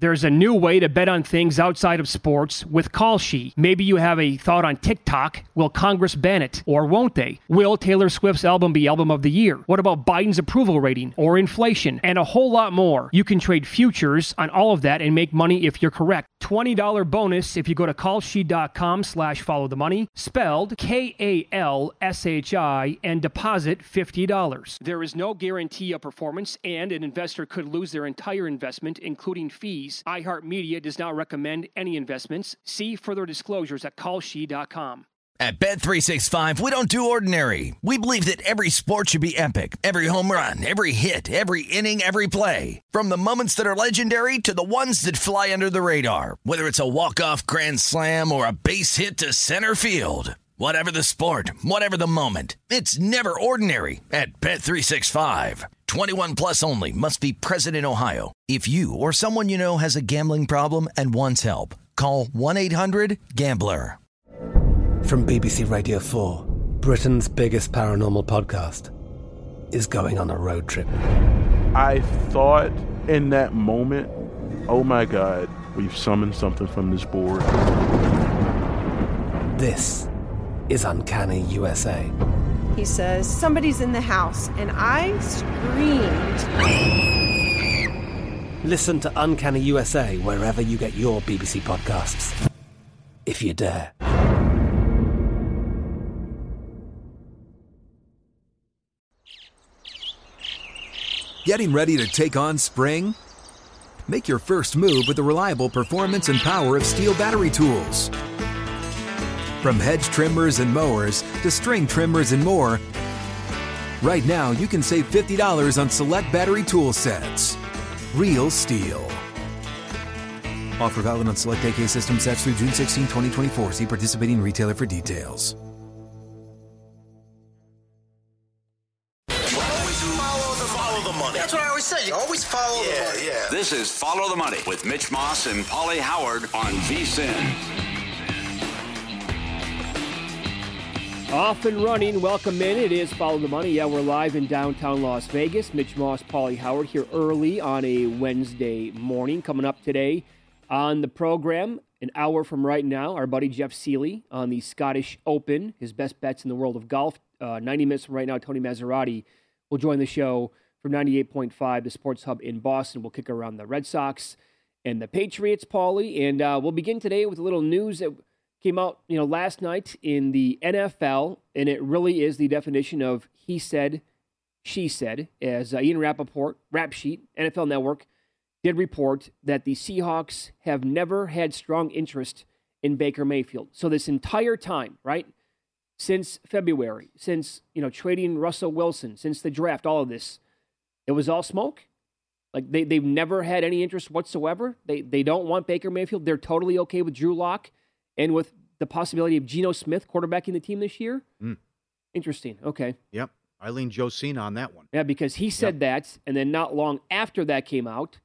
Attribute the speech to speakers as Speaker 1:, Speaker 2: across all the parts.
Speaker 1: There's a new way to bet on things outside of sports with Kalshi. Maybe you have a thought on TikTok. Will Congress ban it? Or won't they? Will Taylor Swift's album be Album of the Year? What about Biden's approval rating? Or inflation? And a whole lot more. You can trade futures on all of that and make money if you're correct. $20 bonus if you go to kalshi.com/followthemoney, spelled KALSHI, and deposit $50. There is no guarantee of performance, and an investor could lose their entire investment, including fees. iHeartMedia does not recommend any investments. See further disclosures at kalshi.com.
Speaker 2: At Bet365, we don't do ordinary. We believe that every sport should be epic. Every home run, every hit, every inning, every play. From the moments that are legendary to the ones that fly under the radar. Whether it's a walk-off grand slam or a base hit to center field. Whatever the sport, whatever the moment. It's never ordinary at Bet365. 21 plus only. Must be present in Ohio. If you or someone you know has a gambling problem and wants help, call 1-800-GAMBLER.
Speaker 3: From BBC Radio 4, Britain's biggest paranormal podcast is going on a road trip.
Speaker 4: I thought in that moment, oh my God, we've summoned something from this board.
Speaker 3: This is Uncanny USA.
Speaker 5: He says, somebody's in the house, and I screamed.
Speaker 3: Listen to Uncanny USA wherever you get your BBC podcasts, if you dare.
Speaker 6: Getting ready to take on spring? Make your first move with the reliable performance and power of Steel battery tools. From hedge trimmers and mowers to string trimmers and more, right now you can save $50 on select battery tool sets. Real Steel. Offer valid on select AK system sets through June 16, 2024. See participating retailer for details.
Speaker 7: That's what I always say. You always follow the money. Yeah.
Speaker 8: This is Follow the Money with Mitch Moss and Paulie Howard on VSiN.
Speaker 1: Off and running. Welcome in. It is Follow the Money. Yeah, we're live in downtown Las Vegas. Mitch Moss, Paulie Howard here early on a Wednesday morning. Coming up today on the program, an hour from right now, our buddy Jeff Seeley on the Scottish Open, his best bets in the world of golf. 90 minutes from right now, Tony Maserati will join the show from 98.5, the Sports Hub in Boston. We'll kick around the Red Sox and the Patriots, Paulie. And we'll begin today with a little news that came out last night in the NFL, and it really is the definition of he said, she said, as Ian Rappaport, Rap Sheet, NFL Network, did report that the Seahawks have never had strong interest in Baker Mayfield. So this entire time, right, since February, since trading Russell Wilson, since the draft, all of this, it was all smoke. Like they've never had any interest whatsoever. They don't want Baker Mayfield. They're totally okay with Drew Lock and with the possibility of Geno Smith quarterbacking the team this year. Interesting. Okay.
Speaker 9: Yep. Eileen Josina on that one.
Speaker 1: Yeah, because he said that, and then not long after that came out,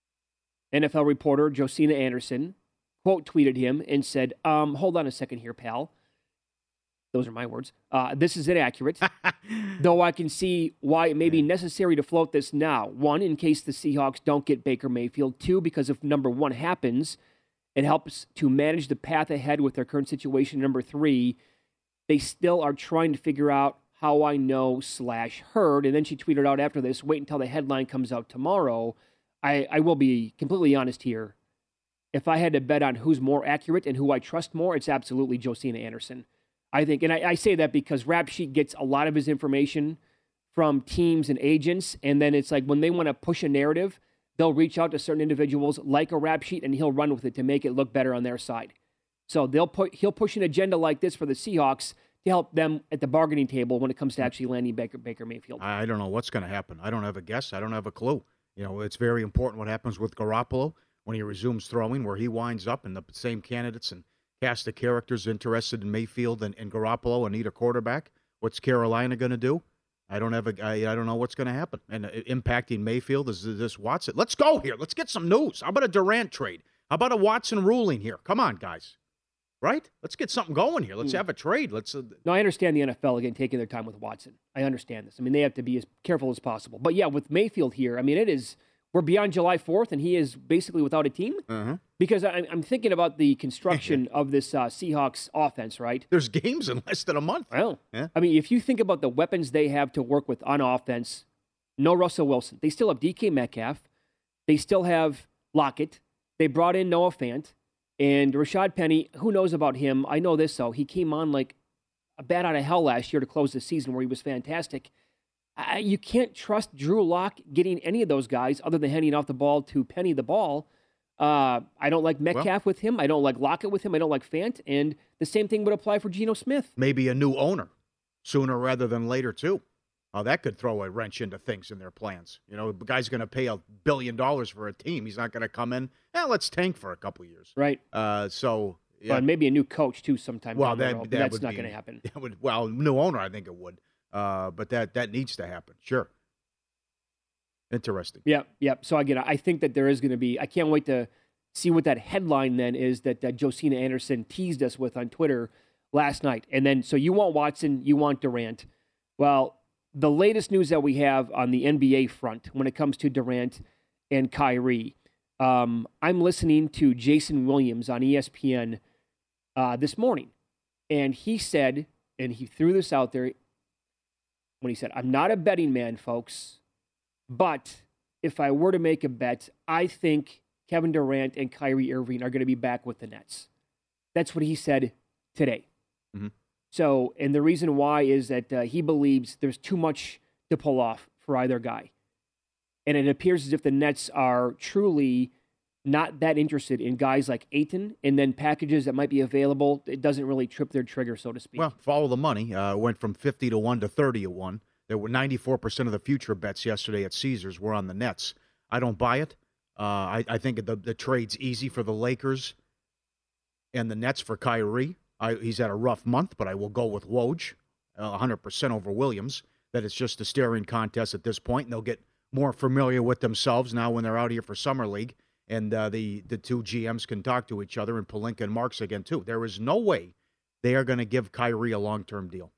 Speaker 1: NFL reporter Josina Anderson quote tweeted him and said, hold on a second here, pal. Those are my words. This is inaccurate, though I can see why it may be necessary to float this now. One, in case the Seahawks don't get Baker Mayfield. Two, because if number one happens, it helps to manage the path ahead with their current situation. Number three, they still are trying to figure out how I know/heard. And then she tweeted out after this, wait until the headline comes out tomorrow. I will be completely honest here. If I had to bet on who's more accurate and who I trust more, it's absolutely Josina Anderson. I think, and I say that because Rap Sheet gets a lot of his information from teams and agents, and then it's like when they want to push a narrative, they'll reach out to certain individuals like a Rap Sheet, and he'll run with it to make it look better on their side. So he'll push an agenda like this for the Seahawks to help them at the bargaining table when it comes to actually landing Baker Mayfield.
Speaker 9: I don't know what's going to happen. I don't have a guess. I don't have a clue. It's very important what happens with Garoppolo when he resumes throwing, where he winds up, and the same candidates and cast of characters interested in Mayfield and Garoppolo and need a quarterback. What's Carolina going to do? I don't know what's going to happen. And impacting Mayfield is this Watson. Let's go here. Let's get some news. How about a Durant trade? How about a Watson ruling here? Come on, guys. Right? Let's get something going here. Let's have a trade.
Speaker 1: No, I understand the NFL, again, taking their time with Watson. I understand this. I mean, they have to be as careful as possible. But, yeah, with Mayfield here, I mean, it is we're beyond July 4th and he is basically without a team? Because I'm thinking about the construction of this Seahawks offense, right?
Speaker 9: There's games in less than a month.
Speaker 1: Well,
Speaker 9: yeah.
Speaker 1: I mean, if you think about the weapons they have to work with on offense, no Russell Wilson. They still have DK Metcalf. They still have Lockett. They brought in Noah Fant. And Rashad Penny, who knows about him? I know this, though. He came on like a bat out of hell last year to close the season where he was fantastic. You can't trust Drew Lock getting any of those guys other than handing off the ball to Penny the ball. I don't like Metcalf with him. I don't like Lockett with him. I don't like Fant. And the same thing would apply for Geno Smith.
Speaker 9: Maybe a new owner sooner rather than later, too. That could throw a wrench into things in their plans. You know, the guy's going to pay $1 billion for a team. He's not going to come in, let's tank for a couple of years.
Speaker 1: Right.
Speaker 9: So, yeah.
Speaker 1: Well, and maybe a new coach, too, sometime.
Speaker 9: Well,
Speaker 1: that's not going to happen.
Speaker 9: New owner, I think it would. But that needs to happen. Sure. Interesting.
Speaker 1: Yep. So, again, I think that there is going to be – I can't wait to see what that headline then is that Josina Anderson teased us with on Twitter last night. And then, so you want Watson, you want Durant. Well, the latest news that we have on the NBA front when it comes to Durant and Kyrie, I'm listening to Jason Williams on ESPN this morning. And he said, and he threw this out there, when he said, I'm not a betting man, folks, but if I were to make a bet, I think Kevin Durant and Kyrie Irving are going to be back with the Nets. That's what he said today.
Speaker 9: Mm-hmm.
Speaker 1: So, and the reason why is that he believes there's too much to pull off for either guy. And it appears as if the Nets are truly not that interested in guys like Ayton, and then packages that might be available. It doesn't really trip their trigger, so to speak.
Speaker 9: Well, follow the money. Went from 50-1 to 30-1. There were 94% of the future bets yesterday at Caesars were on the Nets. I don't buy it. I think the trade's easy for the Lakers and the Nets for Kyrie. He's had a rough month, but I will go with Woj, 100% over Williams. That it's just a staring contest at this point, and they'll get more familiar with themselves now when they're out here for Summer League, and the two GMs can talk to each other, and Pelinka and Marks again, too. There is no way they are going to give Kyrie a long-term deal.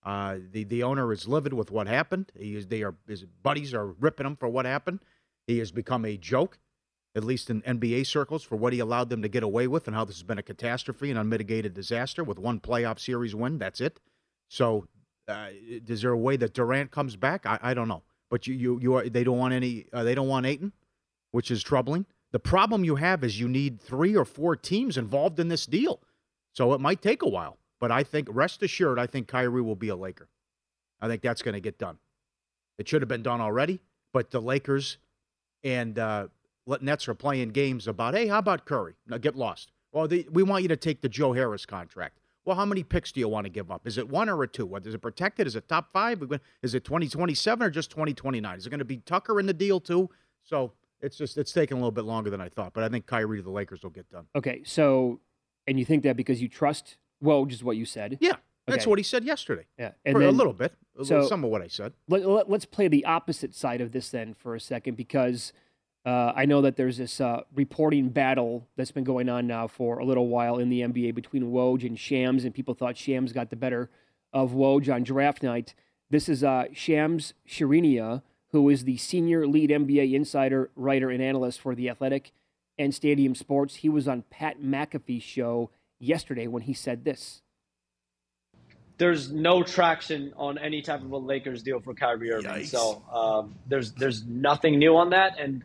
Speaker 9: The owner is livid with what happened. His buddies are ripping him for what happened. He has become a joke, at least in NBA circles, for what he allowed them to get away with and how this has been a catastrophe and unmitigated disaster with one playoff series win. That's it. So is there a way that Durant comes back? I don't know. But they don't want they don't want Ayton, which is troubling. The problem you have is you need 3 or 4 teams involved in this deal. So it might take a while. But I think, rest assured, I think Kyrie will be a Laker. I think that's going to get done. It should have been done already, but the Lakers and Nets are playing games about, hey, how about Curry? Now get lost. Well, we want you to take the Joe Harris contract. Well, how many picks do you want to give up? Is it 1 or 2? Is it protected? Is it top 5? Is it 2027 or just 2029? Is it going to be Tucker in the deal too? So it's taking a little bit longer than I thought. But I think Kyrie to the Lakers will get done.
Speaker 1: Okay, so, and you think that because you trust Woj is what you said?
Speaker 9: Yeah, that's what he said yesterday.
Speaker 1: Yeah,
Speaker 9: and then, a little bit. Some of what I said.
Speaker 1: Let's play the opposite side of this then for a second, because I know that there's this reporting battle that's been going on now for a little while in the NBA between Woj and Shams, and people thought Shams got the better of Woj on draft night. This is Shams Charania, who is the senior lead NBA insider, writer, and analyst for The Athletic and Stadium Sports. He was on Pat McAfee's show yesterday when he said this.
Speaker 10: There's no traction on any type of a Lakers deal for Kyrie Irving. Yikes. So there's nothing new on that, and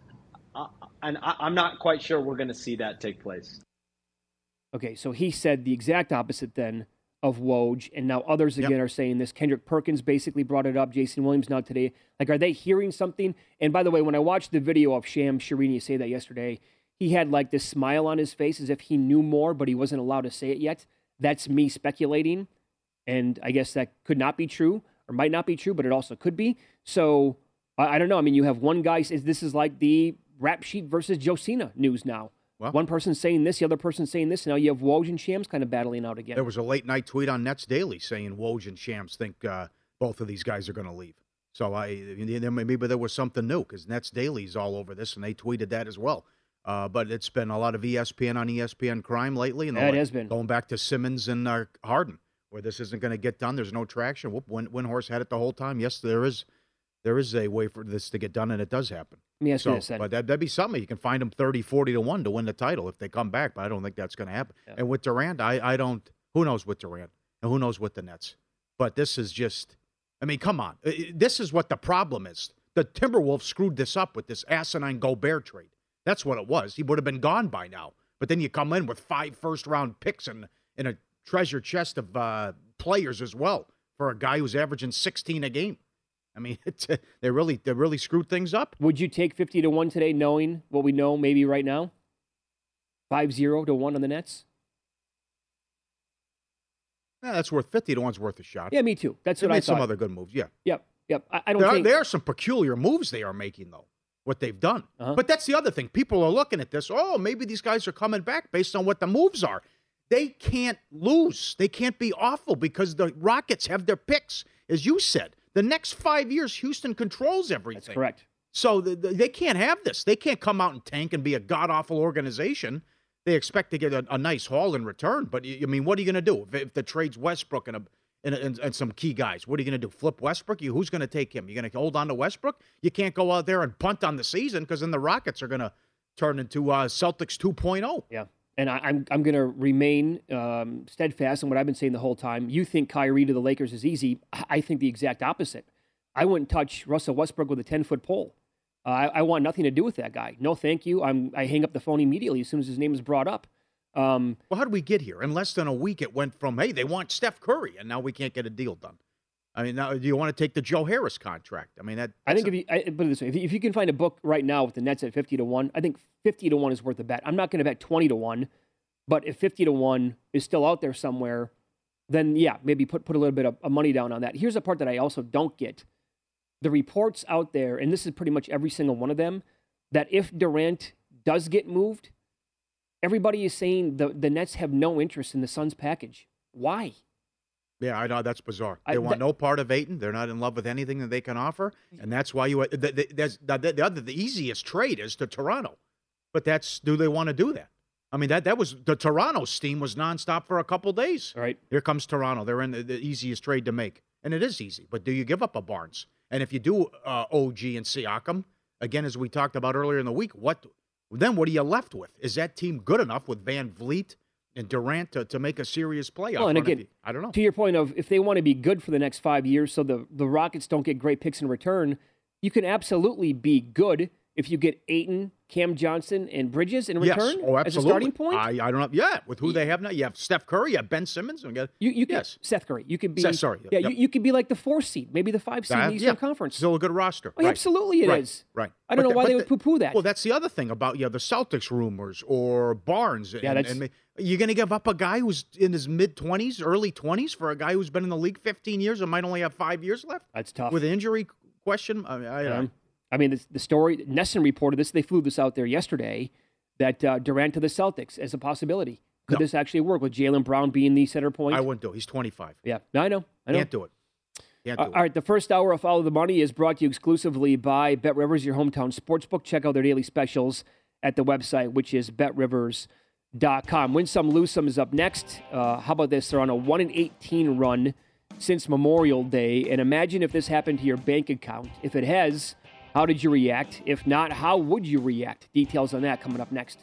Speaker 10: I'm not quite sure we're going to see that take place. Okay,
Speaker 1: so he said the exact opposite then of Woj, and now others again are saying this. Kendrick Perkins basically brought it up. Jason Williams now today. Like, are they hearing something? And by the way, when I watched the video of Shams Charania say that yesterday, he had like this smile on his face as if he knew more, but he wasn't allowed to say it yet. That's me speculating, and I guess that could not be true or might not be true, but it also could be. So I don't know. I mean, you have one guy says this is like the rap sheet versus Josina news now. Well, one person saying this, the other person saying this. Now you have Woj and Shams kind of battling out again.
Speaker 9: There was a late-night tweet on Nets Daily saying Woj and Shams think both of these guys are going to leave. So maybe there was something new because Nets Daily's all over this, and they tweeted that as well. But it's been a lot of ESPN on ESPN crime lately. And
Speaker 1: it has been.
Speaker 9: Going back to Simmons and Harden, where this isn't going to get done. There's no traction. Windhorst had it the whole time. Yes, there is there is a way for this to get done, and it does happen.
Speaker 1: Let me ask you this, then.
Speaker 9: But that'd be something. You can find them 30, 40 to 1 to win the title if they come back, but I don't think that's going to happen. Yeah. And with Durant, I don't. Who knows with Durant, and who knows with the Nets? But this is just. I mean, come on. This is what the problem is. The Timberwolves screwed this up with this asinine Gobert trade. That's what it was. He would have been gone by now. But then you come in with 5 first-round picks and a treasure chest of players as well for a guy who's averaging 16 a game. I mean, they really screwed things up.
Speaker 1: Would you take 50 to 1 today, knowing what we know maybe right now? 5-0 to 1 on the Nets?
Speaker 9: Yeah, that's worth 50 to 1's worth a shot.
Speaker 1: Yeah, me too. That's what I thought.
Speaker 9: Made some other good moves, yeah.
Speaker 1: Yep. I don't think...
Speaker 9: There are some peculiar moves they are making, though, what they've done. Uh-huh. But that's the other thing. People are looking at this, maybe these guys are coming back based on what the moves are. They can't lose. They can't be awful because the Rockets have their picks, as you said. The next 5 years, Houston controls everything.
Speaker 1: That's correct.
Speaker 9: So they can't have this. They can't come out and tank and be a god-awful organization. They expect to get a nice haul in return. But, I mean, what are you going to do? If the trade's Westbrook and some key guys, what are you going to do? Flip Westbrook? Who's going to take him? You're going to hold on to Westbrook? You can't go out there and punt on the season because then the Rockets are going to turn into Celtics 2.0.
Speaker 1: Yeah. And I'm going to remain steadfast in what I've been saying the whole time. You think Kyrie to the Lakers is easy. I think the exact opposite. I wouldn't touch Russell Westbrook with a 10-foot pole. I want nothing to do with that guy. No, thank you. I hang up the phone immediately as soon as his name is brought up.
Speaker 9: Well, how did we get here? In less than a week, it went from, hey, they want Steph Curry, and now we can't get a deal done. I mean, now, do you want to take the Joe Harris contract? I mean,
Speaker 1: I think put it this way: if you can find a book right now with the Nets at 50 to 1, I think 50 to 1 is worth a bet. I'm not going to bet 20 to 1, but if 50 to 1 is still out there somewhere, then yeah, maybe put a little bit of money down on that. Here's a part that I also don't get: the reports out there, and this is pretty much every single one of them, that if Durant does get moved, everybody is saying the Nets have no interest in the Suns package. Why?
Speaker 9: Yeah, I know. That's bizarre. They want no part of Ayton. They're not in love with anything that they can offer. And that's why the easiest trade is to Toronto. But do they want to do that? I mean, that was the Toronto steam was nonstop for a couple days.
Speaker 1: All right.
Speaker 9: Here comes Toronto. They're in the easiest trade to make. And it is easy. But do you give up a Barnes? And if you do OG and Siakam, again, as we talked about earlier in the week, what are you left with? Is that team good enough with Van Vliet and Durant to make a serious playoff?
Speaker 1: Well, and again,
Speaker 9: I don't know.
Speaker 1: To your point of if they want to be good for the next 5 years so the Rockets don't get great picks in return, you can absolutely be good if you get Ayton, Cam Johnson, and Bridges in return as a starting point.
Speaker 9: I don't know. Yeah, with who they have now. You have Steph Curry, you have Ben Simmons.
Speaker 1: Seth Curry. You could be.
Speaker 9: Sorry.
Speaker 1: You could be like the 4th seed, maybe the 5 seed in the Eastern Conference.
Speaker 9: Still a good roster.
Speaker 1: Well, right. Absolutely it is.
Speaker 9: Right.
Speaker 1: I don't know why they would poo-poo that.
Speaker 9: Well, that's the other thing about the Celtics rumors or Barnes. And you're going to give up a guy who's in his mid-20s, early 20s for a guy who's been in the league 15 years and might only have 5 years left?
Speaker 1: That's tough.
Speaker 9: With an injury question?
Speaker 1: I mean, the story, Nesson reported this, they flew this out there yesterday, that Durant to the Celtics as a possibility. Could this actually work with Jaylen Brown being the center point?
Speaker 9: I wouldn't do it. He's 25.
Speaker 1: Yeah, no, I know.
Speaker 9: Can't do it.
Speaker 1: All right, the first hour of Follow the Money is brought to you exclusively by BetRivers, your hometown sportsbook. Check out their daily specials at the website, which is betrivers.com. Win Some, Lose Some is up next. How about this? They're on a 1-18 run since Memorial Day. And imagine if this happened to your bank account. If it has, how did you react? If not, how would you react? Details on that coming up next.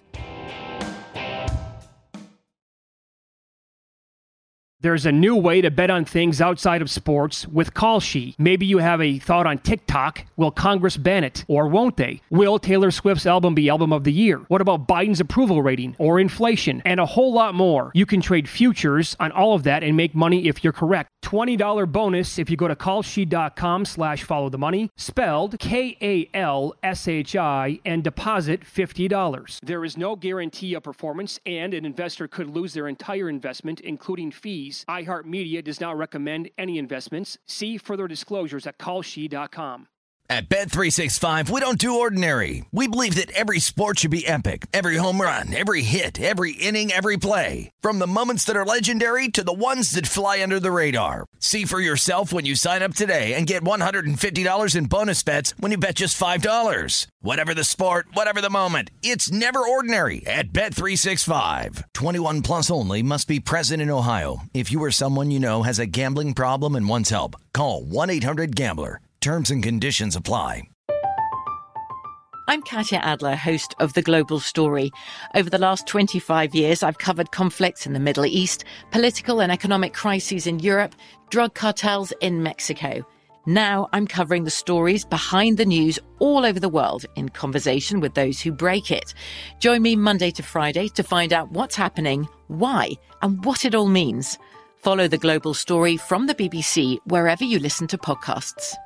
Speaker 1: There's a new way to bet on things outside of sports with Kalshi. Maybe you have a thought on TikTok. Will Congress ban it? Or won't they? Will Taylor Swift's album be Album of the Year? What about Biden's approval rating? Or inflation? And a whole lot more. You can trade futures on all of that and make money if you're correct. $20 bonus if you go to kalshi.com/followthemoney, spelled KALSHI, and deposit $50. There is no guarantee of performance, and an investor could lose their entire investment, including fees. iHeartMedia does not recommend any investments. See further disclosures at kalshi.com.
Speaker 2: At Bet365, we don't do ordinary. We believe that every sport should be epic. Every home run, every hit, every inning, every play. From the moments that are legendary to the ones that fly under the radar. See for yourself when you sign up today and get $150 in bonus bets when you bet just $5. Whatever the sport, whatever the moment, it's never ordinary at Bet365. 21 plus only. Must be present in Ohio. If you or someone you know has a gambling problem and wants help, call 1-800-GAMBLER. Terms and conditions apply.
Speaker 11: I'm Katya Adler, host of The Global Story. Over the last 25 years, I've covered conflicts in the Middle East, political and economic crises in Europe, drug cartels in Mexico. Now I'm covering the stories behind the news all over the world in conversation with those who break it. Join me Monday to Friday to find out what's happening, why, and what it all means. Follow The Global Story from the BBC wherever you listen to podcasts.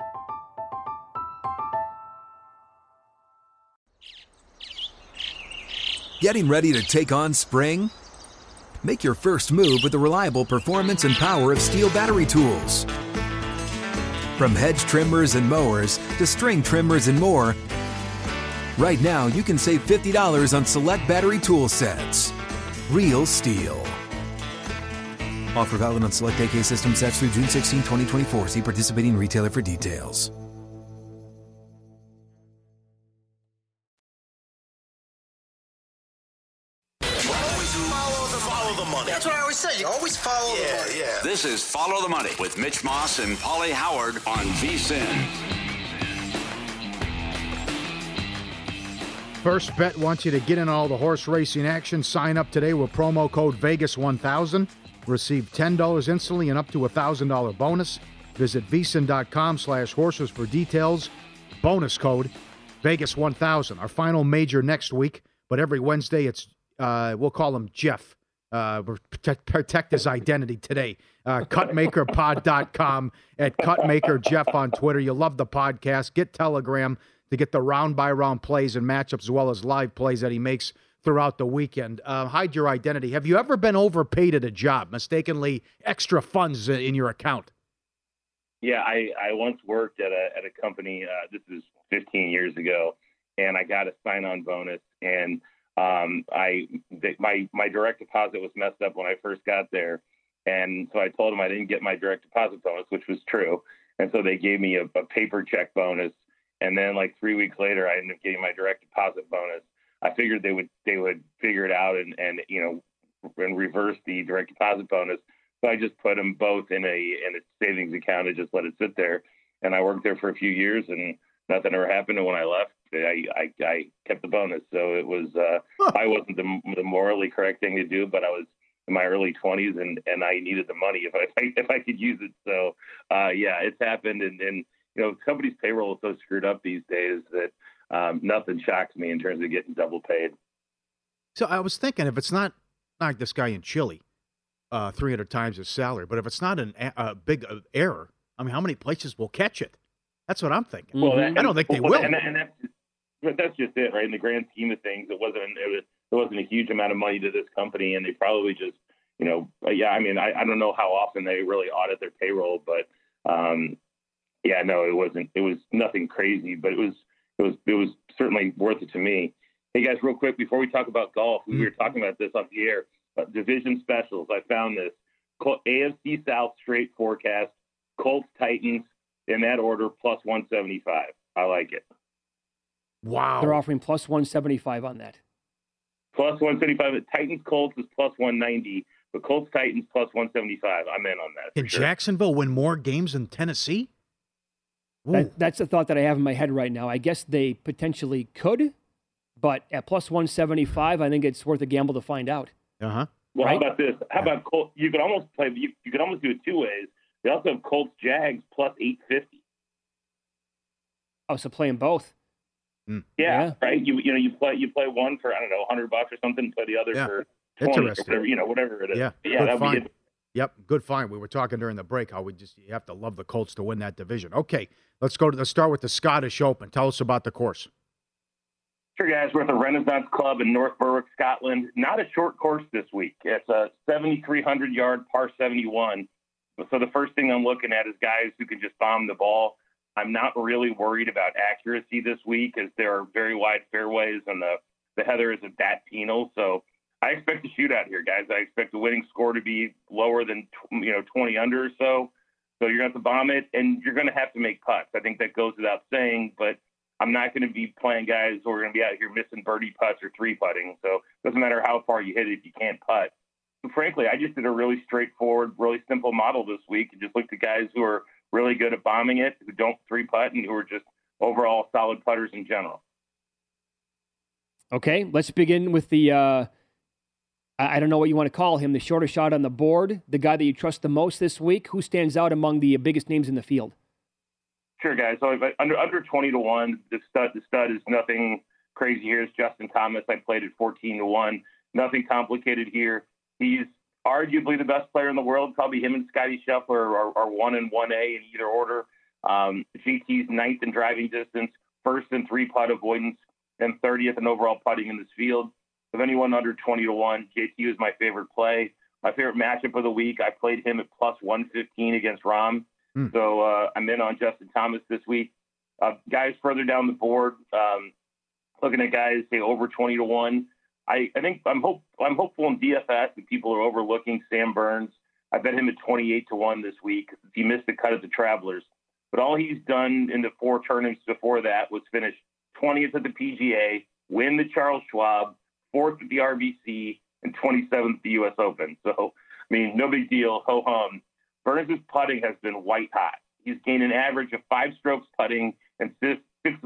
Speaker 6: Getting ready to take on spring? Make your first move with the reliable performance and power of Steel battery tools. From hedge trimmers and mowers to string trimmers and more, right now you can save $50 on select battery tool sets. Real Steel. Offer valid on select AK system sets through June 16, 2024. See participating retailer for details.
Speaker 7: That's what I always say. You always follow the money. Yeah.
Speaker 8: This is Follow the Money with Mitch Moss and Paulie Howard on VSiN.
Speaker 9: First Bet wants you to get in all the horse racing action. Sign up today with promo code Vegas1000. Receive $10 instantly and up to $1,000 bonus. Visit VSiN.com/horses for details. Bonus code Vegas1000. Our final major next week, but every Wednesday it's we'll call him Jeff. Protect his identity today. Cutmakerpod.com at Cutmaker Jeff on Twitter. You love the podcast. Get Telegram to get the round-by-round plays and matchups as well as live plays that he makes throughout the weekend. Hide your identity. Have you ever been overpaid at a job, mistakenly extra funds in your account?
Speaker 12: Yeah, I once worked at a company, this is 15 years ago, and I got a sign-on bonus, and my direct deposit was messed up when I first got there. And so I told them I didn't get my direct deposit bonus, which was true. And so they gave me a paper check bonus. And then like 3 weeks later, I ended up getting my direct deposit bonus. I figured they would figure it out and reverse the direct deposit bonus. So I just put them both in a savings account and just let it sit there. And I worked there for a few years and nothing ever happened. And when I left, I kept the bonus. So it was, I wasn't the morally correct thing to do, but I was in my early 20s and I needed the money if I could use it. So, yeah, it's happened. And company's payroll is so screwed up these days that nothing shocks me in terms of getting double paid.
Speaker 9: So I was thinking, if it's not like this guy in Chile, 300 times his salary, but if it's not a big error, I mean, how many places will catch it? That's what I'm thinking.
Speaker 12: Well,
Speaker 9: I don't think they will.
Speaker 12: But that's just it, right? In the grand scheme of things, it wasn't a huge amount of money to this company, and they probably just, I mean, I don't know how often they really audit their payroll, but it wasn't. It was nothing crazy, but it was certainly worth it to me. Hey guys, real quick before we talk about golf, we were talking about this off the air. Division specials. I found this AFC South straight forecast: Colts, Titans in that order, plus 175. I like it.
Speaker 9: Wow.
Speaker 1: They're offering plus 175 on that.
Speaker 12: Plus 175. Titans Colts is plus 190, but Colts Titans plus 175. I'm in on that.
Speaker 9: Can Jacksonville win more games than Tennessee?
Speaker 1: That's the thought that I have in my head right now. I guess they potentially could, but at plus 175, I think it's worth a gamble to find out.
Speaker 9: Uh-huh.
Speaker 12: Well,
Speaker 1: right?
Speaker 12: How about this? How about Colts? You could almost play. You could almost do it two ways. They also have Colts Jags plus 850.
Speaker 1: Oh, so playing both.
Speaker 12: Yeah, right. You play one for $100 or something. Play the other for 20 or whatever it is.
Speaker 9: Yeah,
Speaker 12: that'd be it.
Speaker 9: Yep, good find. We were talking during the break how you have to love the Colts to win that division. Okay, let's start with the Scottish Open. Tell us about the course.
Speaker 12: Sure, guys. We're at the Renaissance Club in North Berwick, Scotland. Not a short course this week. It's a 7,300-yard par 71. So the first thing I'm looking at is guys who can just bomb the ball. I'm not really worried about accuracy this week as there are very wide fairways and the heather isn't that penal. So I expect a shootout here, guys. I expect the winning score to be lower than 20 under or so. So you're going to have to bomb it, and you're going to have to make putts. I think that goes without saying, but I'm not going to be playing guys who are going to be out here missing birdie putts or three putting. So it doesn't matter how far you hit it if you can't putt. But frankly, I just did a really straightforward, really simple model this week and just looked at guys who are really good at bombing it, who don't three-putt, and who are just overall solid putters in general.
Speaker 1: Okay, let's begin with the, I don't know what you want to call him, the shortest shot on the board, the guy that you trust the most this week. Who stands out among the biggest names in the field?
Speaker 12: Sure, guys. So under 20-1, the stud is nothing crazy here. It's Justin Thomas. I played at 14-1. Nothing complicated here. He's arguably the best player in the world. Probably him and Scotty Scheffler are 1 and 1A in either order. JT's 9th in driving distance, 1st in three-putt avoidance, and 30th in overall putting in this field. Of anyone under 20-1, JT was my favorite play. My favorite matchup of the week, I played him at plus 115 against Rahm. So I'm in on Justin Thomas this week. Guys further down the board, looking at guys, say, over 20-1. I think I'm hopeful in DFS that people are overlooking Sam Burns. I bet him at 28-1 this week. He missed the cut at the Travelers. But all he's done in the 4 tournaments before that was finish 20th at the PGA, win the Charles Schwab, 4th at the RBC, and 27th at the U.S. Open. So, I mean, no big deal. Ho-hum. Burns' putting has been white hot. He's gained an average of 5 strokes putting in 6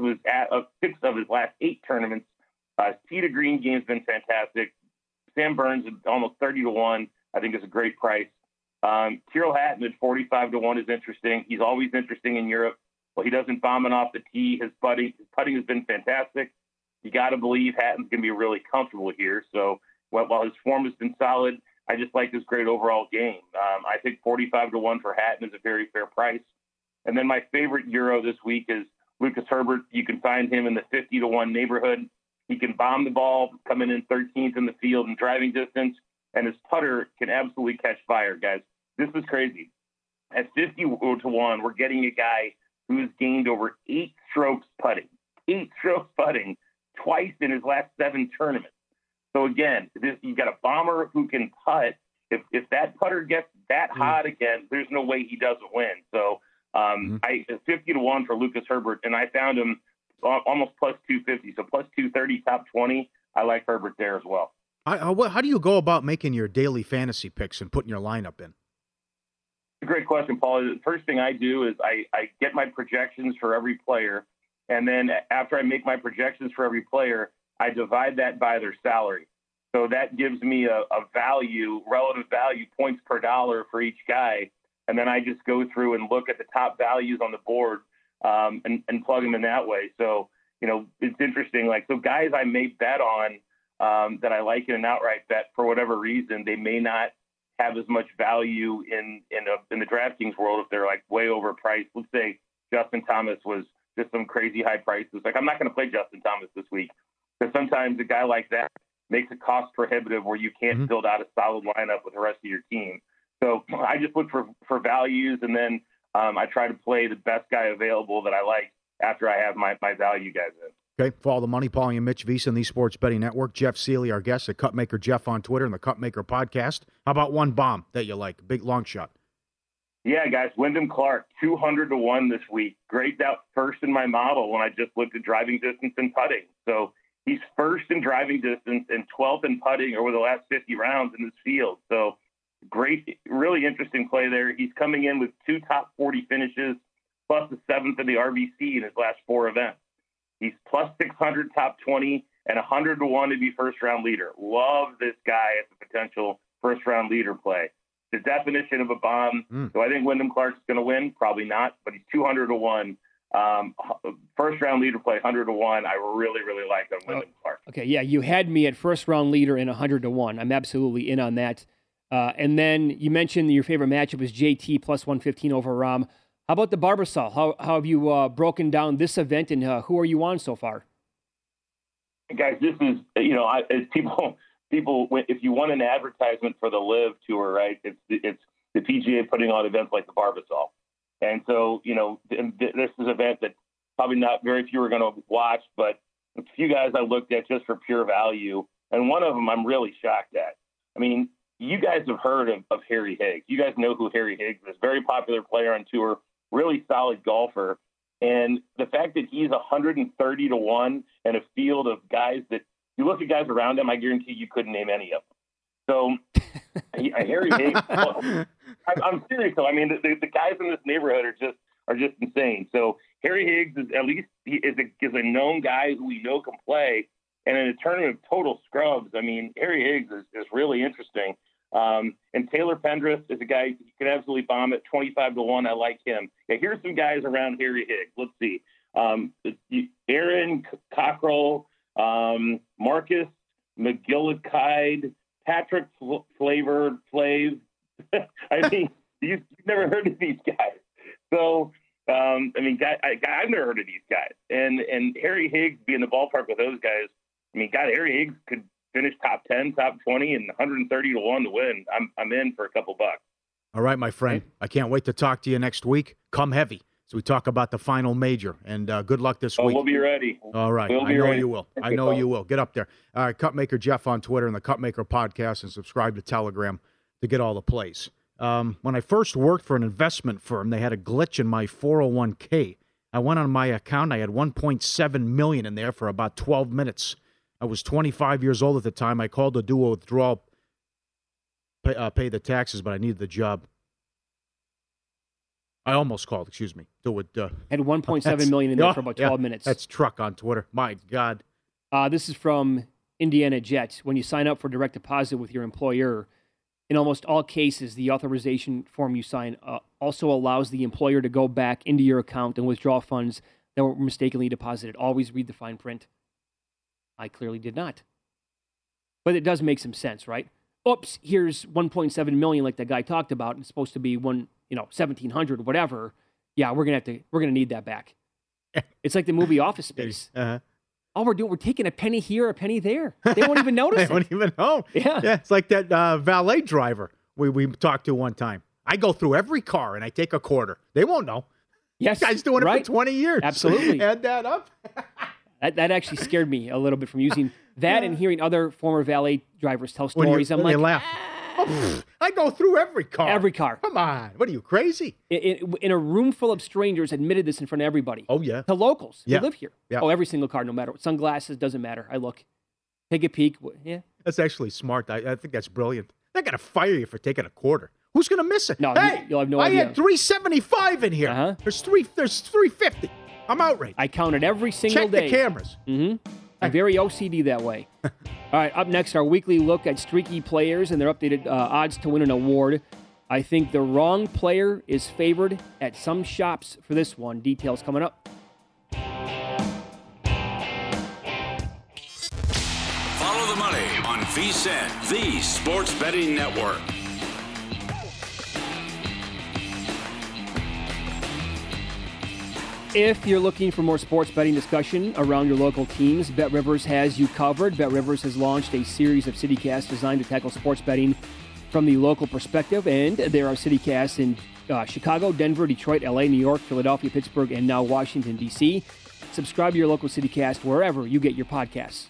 Speaker 12: of his last 8 tournaments. His tee to green game's been fantastic. Sam Burns at almost 30-1, I think is a great price. Tyrrell Hatton at 45-1 is interesting. He's always interesting in Europe. Well, he doesn't bomb it off the tee. His putting has been fantastic. You got to believe Hatton's going to be really comfortable here. So while his form has been solid, I just like his great overall game. I think 45-1 for Hatton is a very fair price. And then my favorite Euro this week is Lucas Herbert. You can find him in the 50-1 neighborhood. He can bomb the ball, coming in 13th in the field in driving distance, and his putter can absolutely catch fire, guys. This is crazy. At 50-1, we're getting a guy who has gained over 8 strokes putting. 8 strokes putting twice in his last 7 tournaments. So again, you got a bomber who can putt. If that putter gets that hot again, there's no way he doesn't win. So I 50-1 for Lucas Herbert, and I found him almost plus 250. So plus 230, top 20. I like Herbert there as well.
Speaker 9: How do you go about making your daily fantasy picks and putting your lineup in?
Speaker 12: Great question, Paul. The first thing I do is I get my projections for every player, and then after I make my projections for every player, I divide that by their salary. So that gives me a relative value, points per dollar for each guy, and then I just go through and look at the top values on the board and plug them in that way. So, it's interesting. So guys I may bet on that I like in an outright bet for whatever reason, they may not have as much value in the DraftKings world if they're way overpriced. Let's say Justin Thomas was just some crazy high prices. I'm not going to play Justin Thomas this week because sometimes a guy like that makes it cost prohibitive where you can't build out a solid lineup with the rest of your team. So I just look for values, and then I try to play the best guy available that I like after I have my value guys in.
Speaker 9: Okay, follow the money, Paulie and Mitch VSiN, the Sports Betting Network. Jeff Seeley, our guest, the Cupmaker Jeff on Twitter and the Cupmaker podcast. How about one bomb that you like, big long shot?
Speaker 12: Yeah, guys, Wyndham Clark, 200-1 this week. Graded out first in my model when I just looked at driving distance and putting. So he's first in driving distance and 12th in putting over the last 50 rounds in this field. So great, really interesting play there. He's coming in with 2 top 40 finishes, plus the 7th in the RBC in his last 4 events. He's plus 600 top 20 and 100-1 to be first-round leader. Love this guy as a potential first-round leader play. The definition of a bomb. Do I think Wyndham Clark's going to win? Probably not, but he's 200-1. First-round leader play, 100-1. I really, really like on Wyndham Clark.
Speaker 1: Okay, yeah, you had me at first-round leader in 100-1. I'm absolutely in on that. And then you mentioned your favorite matchup was JT plus 115 over Rahm. How about the Barbasol? How have you broken down this event, and who are you on so far?
Speaker 12: Guys, this is, as people, if you want an advertisement for the LIV Tour, right, it's the PGA putting on events like the Barbasol. And so, this is an event that probably not very few are going to watch, but a few guys I looked at just for pure value, and one of them I'm really shocked at. I mean, you guys have heard of Harry Higgs. You guys know who Harry Higgs is. Very popular player on tour. Really solid golfer. And the fact that he's 130-1 in a field of guys that you look at guys around him, I guarantee you couldn't name any of them. So Harry Higgs, I'm serious though. I mean, the guys in this neighborhood are just insane. So Harry Higgs is at least is a known guy who we know can play. And in a tournament of total scrubs, I mean, Harry Higgs is really interesting. And Taylor Pendrith is a guy who can absolutely bomb at 25-1. I like him. Yeah, here's some guys around Harry Higgs. Let's see. Aaron Cockrell, Marcus McGillicuddy, Patrick Flav. I mean, you've never heard of these guys. So, I mean, I've never heard of these guys. And Harry Higgs be in the ballpark with those guys. I mean, God, Harry Higgs could finish top 10, top 20, and 130-1 to win. I'm in for a couple bucks.
Speaker 9: All right, my friend. I can't wait to talk to you next week. Come heavy. So we talk about the final major. And good luck this week.
Speaker 12: We'll be ready.
Speaker 9: All right. I know you will. I know you will. Get up there. All right, Cupmaker Jeff on Twitter and the Cupmaker podcast, and subscribe to Telegram to get all the plays. When I first worked for an investment firm, they had a glitch in my 401k. I went on my account. I had $1.7 million in there for about 12 minutes. I was 25 years old at the time. I called to do a withdrawal, pay the taxes, but I needed the job. I almost called, excuse me. Do it.
Speaker 1: Had $1.7 million in there for about 12 minutes.
Speaker 9: That's Truck on Twitter. My God.
Speaker 1: This is from Indiana Jets. When you sign up for direct deposit with your employer, in almost all cases, the authorization form you sign also allows the employer to go back into your account and withdraw funds that were mistakenly deposited. Always read the fine print. I clearly did not. But it does make some sense, right? Oops, here's $1.7 million like the guy talked about. It's supposed to be $1,700, whatever. Yeah, we're gonna need that back. It's like the movie Office Space.
Speaker 9: Uh-huh.
Speaker 1: All we're doing, we're taking a penny here, a penny there. They won't even notice.
Speaker 9: They won't even know.
Speaker 1: Yeah,
Speaker 9: it's like that valet driver we talked to one time. I go through every car and I take a quarter. They won't know.
Speaker 1: Yes,
Speaker 9: this guy's doing it for 20 years.
Speaker 1: Absolutely.
Speaker 9: Add that up.
Speaker 1: That actually scared me a little bit from using that and hearing other former valet drivers tell stories.
Speaker 9: I'm like, laugh. I go through every car.
Speaker 1: Every car.
Speaker 9: Come on. What are you, crazy?
Speaker 1: In a room full of strangers, admitted this in front of everybody.
Speaker 9: Oh, yeah.
Speaker 1: The locals who live here.
Speaker 9: Yeah.
Speaker 1: Oh, every single car, no matter what. Sunglasses, doesn't matter. I look. Take a peek. Yeah.
Speaker 9: That's actually smart. I think that's brilliant. They're going to fire you for taking a quarter. Who's going to miss it?
Speaker 1: No,
Speaker 9: hey,
Speaker 1: you'll have no idea.
Speaker 9: I had $375 in here.
Speaker 1: Uh-huh.
Speaker 9: There's $350. I'm outraged.
Speaker 1: I counted every single day.
Speaker 9: Check the cameras.
Speaker 1: Mm-hmm. I'm very OCD that way. All right, up next, our weekly look at streaky players and their updated odds to win an award. I think the wrong player is favored at some shops for this one. Details coming up.
Speaker 8: Follow the money on VSiN, the Sports Betting Network.
Speaker 1: If you're looking for more sports betting discussion around your local teams, BetRivers has you covered. BetRivers has launched a series of CityCasts designed to tackle sports betting from the local perspective, and there are CityCasts in Chicago, Denver, Detroit, LA, New York, Philadelphia, Pittsburgh, and now Washington, D.C. Subscribe to your local CityCast wherever you get your podcasts.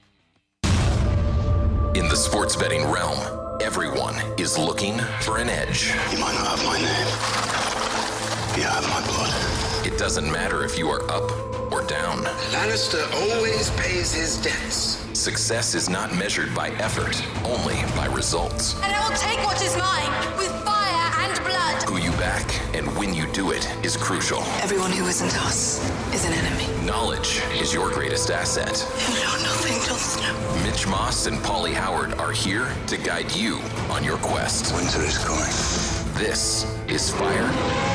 Speaker 13: In the sports betting realm, everyone is looking for an edge.
Speaker 7: You might not have my name. You have my blood.
Speaker 13: It doesn't matter if you are up or down.
Speaker 7: Lannister always pays his debts.
Speaker 13: Success is not measured by effort, only by results.
Speaker 14: And I will take what is mine with fire and blood.
Speaker 13: Who you back and when you do it is crucial.
Speaker 14: Everyone who isn't us is an enemy.
Speaker 13: Knowledge is your greatest asset.
Speaker 14: You know nothing, Jon Snow.
Speaker 13: Mitch Moss and Paulie Howard are here to guide you on your quest.
Speaker 7: Winter is coming.
Speaker 13: This is Fire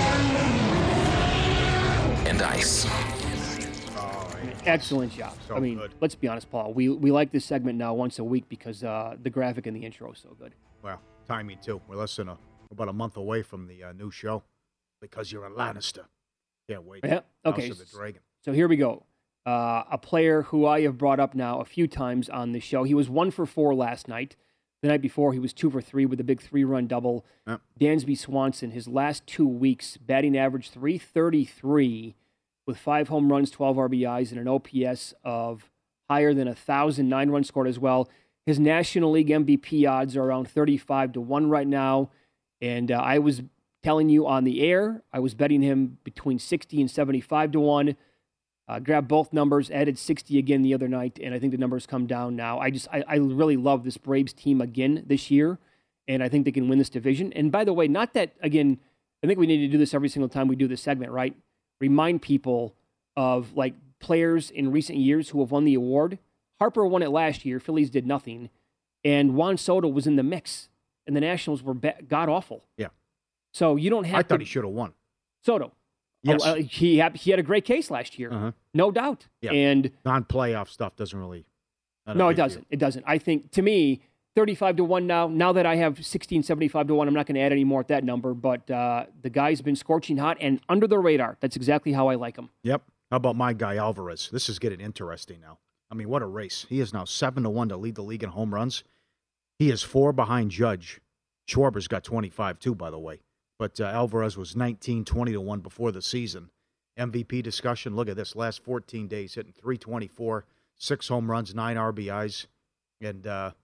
Speaker 13: and Ice.
Speaker 1: Excellent job.
Speaker 9: So
Speaker 1: I mean,
Speaker 9: good.
Speaker 1: Let's be honest, Paul. We like this segment now once a week because the graphic and the intro is so good.
Speaker 9: Well, timing too. We're less than about a month away from the new show because you're a Lannister. Can't wait.
Speaker 1: Yeah. Okay.
Speaker 9: House of the Dragon.
Speaker 1: So here we go. A player who I have brought up now a few times on the show. He was 1 for 4 last night. The night before, he was 2 for 3 with a big 3-run double.
Speaker 9: Yep.
Speaker 1: Dansby Swanson, his last 2 weeks, batting average .333 with 5 home runs, 12 RBIs, and an OPS of higher than 1,000, 9 runs scored as well. His National League MVP odds are around 35-1 right now. And I was telling you on the air, I was betting him between 60 and 75-1. Grabbed both numbers, added 60 again the other night, and I think the numbers come down now. I really love this Braves team again this year, and I think they can win this division. And by the way, not that, again, I think we need to do this every single time we do this segment, right? Remind people of like players in recent years who have won the award. Harper won it last year. Phillies did nothing. And Juan Soto was in the mix, and the Nationals were god-awful.
Speaker 9: Yeah.
Speaker 1: So you don't have
Speaker 9: I thought he should have won.
Speaker 1: Soto.
Speaker 9: Yes.
Speaker 1: He had a great case last year. No doubt.
Speaker 9: Yeah.
Speaker 1: And
Speaker 9: non-playoff stuff doesn't really...
Speaker 1: No, it doesn't. It doesn't. I think, to me, 35-1 now. Now that I have 75-1, I'm not going to add any more at that number. But the guy's been scorching hot and under the radar. That's exactly how I like him.
Speaker 9: Yep. How about my guy, Alvarez? This is getting interesting now. I mean, what a race. He is now 7-1 to lead the league in home runs. He is 4 behind Judge. Schwarber's got 25 too, by the way. But Alvarez was 19-20-1 before the season. MVP discussion, look at this. Last 14 days, hitting .324, 6 home runs, 9 RBIs. And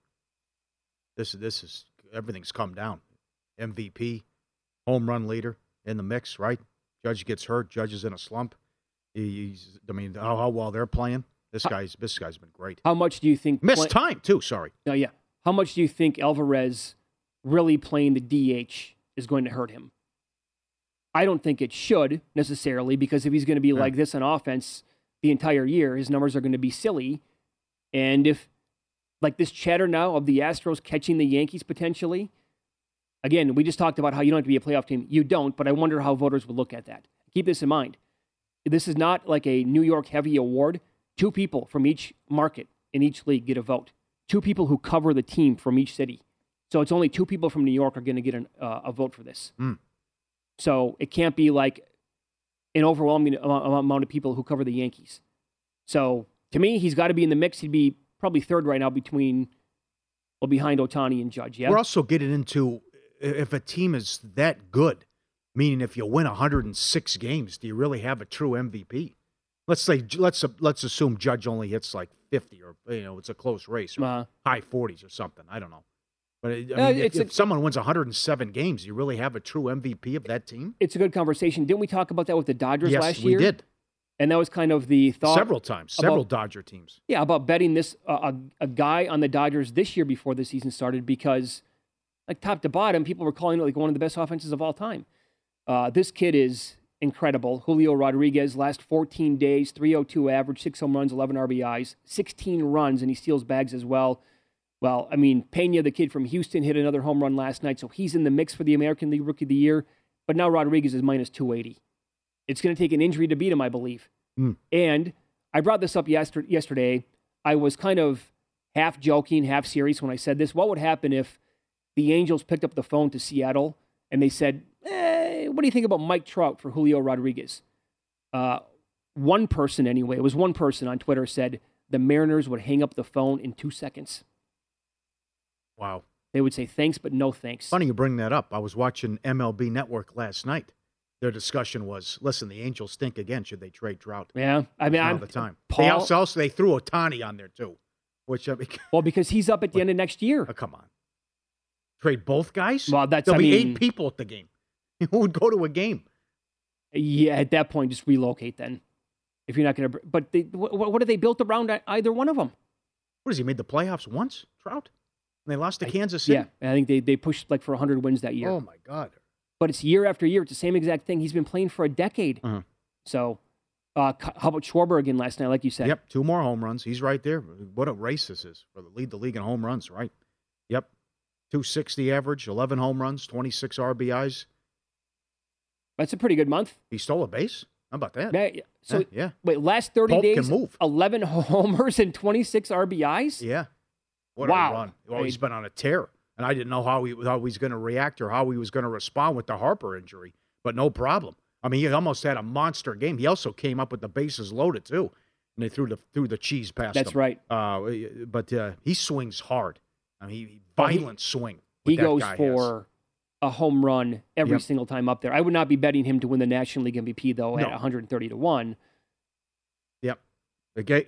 Speaker 9: this is everything's come down. MVP, home run leader in the mix, right? Judge gets hurt. Judge is in a slump. How well they're playing. This guy's been great.
Speaker 1: How much do you think...
Speaker 9: Missed time, too, sorry.
Speaker 1: Oh, yeah. How much do you think Alvarez really playing the DH is going to hurt him? I don't think it should, necessarily, because if he's going to be like this on offense the entire year, his numbers are going to be silly. And if, like this chatter now of the Astros catching the Yankees potentially, again, we just talked about how you don't have to be a playoff team. You don't, but I wonder how voters would look at that. Keep this in mind. This is not like a New York heavy award. 2 people from each market in each league get a vote. 2 people who cover the team from each city. So it's only 2 people from New York are going to get a vote for this. So it can't be like an overwhelming amount of people who cover the Yankees. So to me, he's got to be in the mix. He'd be probably 3rd right now behind Ohtani and Judge. Yeah.
Speaker 9: We're also getting into if a team is that good, meaning if you win 106 games, do you really have a true MVP? Let's assume Judge only hits like 50 or, it's a close race or high 40s or something. I don't know. But if someone wins 107 games, you really have a true MVP of that team?
Speaker 1: It's a good conversation. Didn't we talk about that with the Dodgers last year?
Speaker 9: Yes, we did.
Speaker 1: And that was kind of the thought.
Speaker 9: Several times. Several Dodger teams.
Speaker 1: Yeah, about betting this a guy on the Dodgers this year before the season started because, like top to bottom, people were calling it like one of the best offenses of all time. This kid is incredible. Julio Rodriguez, last 14 days, 302 average, 6 home runs, 11 RBIs, 16 runs, and he steals bags as well. Well, I mean, Pena, the kid from Houston, hit another home run last night, so he's in the mix for the American League Rookie of the Year. But now Rodriguez is minus 280. It's going to take an injury to beat him, I believe. And I brought this up yesterday. I was kind of half joking, half serious when I said this. What would happen if the Angels picked up the phone to Seattle and they said, what do you think about Mike Trout for Julio Rodriguez? One person anyway, it was one person on Twitter said the Mariners would hang up the phone in 2 seconds.
Speaker 9: Wow.
Speaker 1: They would say thanks, but no thanks.
Speaker 9: Funny you bring that up. I was watching MLB Network last night. Their discussion was, listen, the Angels stink again. Should they trade Trout?
Speaker 1: Yeah. I mean,
Speaker 9: all the time. They also threw Ohtani on there, too.
Speaker 1: Well, because he's up at the end of next year.
Speaker 9: Oh, come on. Trade both guys?
Speaker 1: Well,
Speaker 9: There'll be 8 people at the game. Who would go to a game?
Speaker 1: Yeah, at that point, just relocate then. If you're not going to... But what have they built around either one of them?
Speaker 9: What has he made the playoffs once, Trout? And they lost to Kansas City?
Speaker 1: Yeah, I think they pushed like for 100 wins that year.
Speaker 9: Oh, my God.
Speaker 1: But it's year after year. It's the same exact thing. He's been playing for a decade. So, how about Schwarber again last night, like you said?
Speaker 9: Yep, 2 more home runs. He's right there. What a race this is for lead the league in home runs, right? Yep. 260 average, 11 home runs, 26 RBIs.
Speaker 1: That's a pretty good month.
Speaker 9: He stole a base? How about that?
Speaker 1: Yeah. Wait, last 30
Speaker 9: Pope
Speaker 1: days,
Speaker 9: can move.
Speaker 1: 11 homers and 26 RBIs?
Speaker 9: Yeah. What a run. Well, he's been on a tear. And I didn't know how he was going to react or how he was going to respond with the Harper injury. But no problem. I mean, he almost had a monster game. He also came up with the bases loaded, too. And they threw the cheese past him.
Speaker 1: That's right.
Speaker 9: But he swings hard. I mean, violent swing.
Speaker 1: He goes for a home run every single time up there. I would not be betting him to win the National League MVP, though, at 130-1.
Speaker 9: Yep. Okay.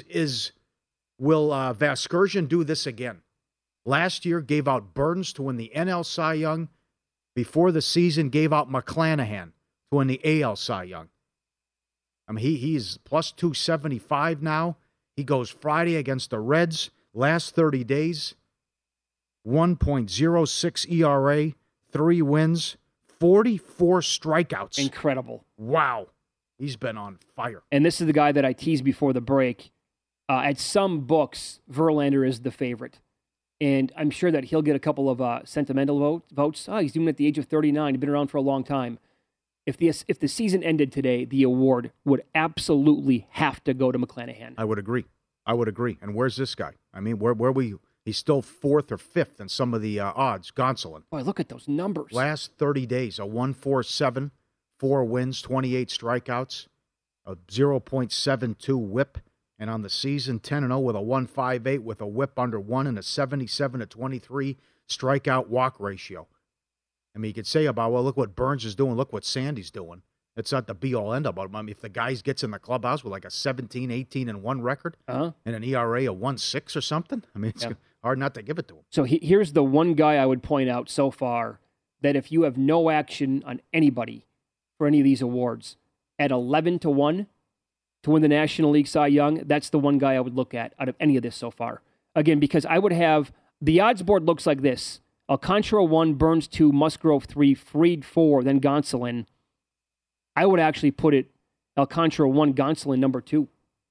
Speaker 9: Will Vasgersian do this again? Last year, gave out Burns to win the NL Cy Young. Before the season, gave out McClanahan to win the AL Cy Young. I mean, he's plus 275 now. He goes Friday against the Reds. Last 30 days, 1.06 ERA, 3 wins, 44 strikeouts.
Speaker 1: Incredible.
Speaker 9: Wow. He's been on fire.
Speaker 1: And this is the guy that I teased before the break. At some books, Verlander is the favorite. And I'm sure that he'll get a couple of sentimental votes. Oh, he's doing it at the age of 39. He's been around for a long time. If the season ended today, the award would absolutely have to go to McClanahan.
Speaker 9: I would agree. And where's this guy? I mean, where we? He's still 4th or 5th in some of the odds. Gonsolin.
Speaker 1: Boy, look at those numbers.
Speaker 9: Last 30 days, a 1.47, 4 wins, 28 strikeouts, a 0.72 whip, and on the season 10-0 with a 1.58 with a whip under 1 and a 77-23 strikeout walk ratio. I mean, you could say about, well, look what Burns is doing, look what Sandy's doing. It's not the be-all, end-all. But I mean, if the guy gets in the clubhouse with like a 17, 18-1 record and an ERA of 1.6 or something, I mean, it's hard not to give it to him.
Speaker 1: So here's the one guy I would point out so far that if you have no action on anybody for any of these awards, at 11-1 to win the National League Cy Young, that's the one guy I would look at out of any of this so far. Again, because I would have, the odds board looks like this. Alcantara 1, Burns 2, Musgrove 3, Fried 4, then Gonsolin. I would actually put it Alcantara 1, Gonsolin number 2.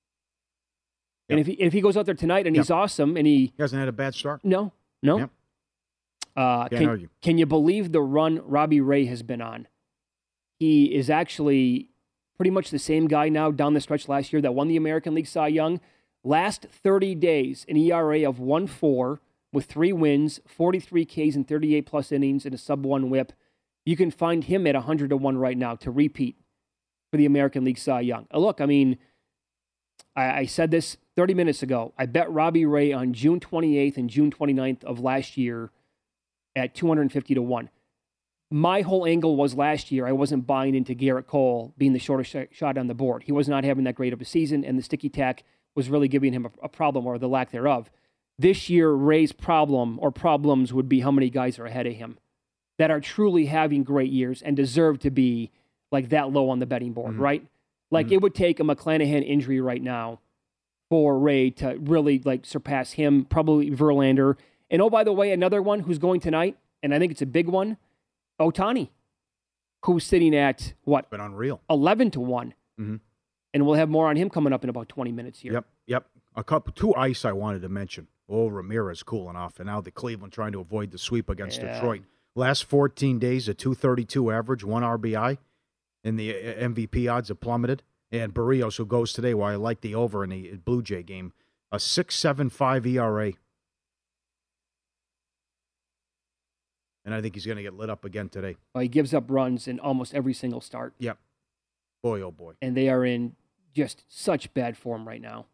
Speaker 1: And if he goes out there tonight and he's awesome and he
Speaker 9: hasn't had a bad start.
Speaker 1: No.
Speaker 9: Yep. Can't argue.
Speaker 1: Can you believe the run Robbie Ray has been on? He is actually pretty much the same guy now down the stretch last year that won the American League Cy Young. Last 30 days, an ERA of 1.4 with 3 wins, 43 Ks and 38-plus innings and a sub-1 whip. You can find him at 100-1 right now to repeat for the American League Cy Young. Look, I mean, I said this 30 minutes ago. I bet Robbie Ray on June 28th and June 29th of last year at 250-1. My whole angle was last year I wasn't buying into Garrett Cole being the shortest shot on the board. He was not having that great of a season, and the sticky tack was really giving him a problem, or the lack thereof. This year, Ray's problem or problems would be how many guys are ahead of him that are truly having great years and deserve to be like that low on the betting board, right? Like it would take a McClanahan injury right now for Ray to really like surpass him, probably Verlander. And oh, by the way, another one who's going tonight, and I think it's a big one, Ohtani, who's sitting at what?
Speaker 9: Been unreal.
Speaker 1: 11-1. And we'll have more on him coming up in about 20 minutes here.
Speaker 9: Yep. Two ice I wanted to mention. Oh, Ramirez cooling off, and now the Cleveland trying to avoid the sweep against Detroit. Last 14 days, a 232 average, 1 RBI, and the MVP odds have plummeted. And Barrios, who goes today, while I like the over in the Blue Jay game, a 6.75 ERA. And I think he's going to get lit up again today.
Speaker 1: Well, he gives up runs in almost every single start.
Speaker 9: Yep. Boy, oh boy.
Speaker 1: And they are in just such bad form right now.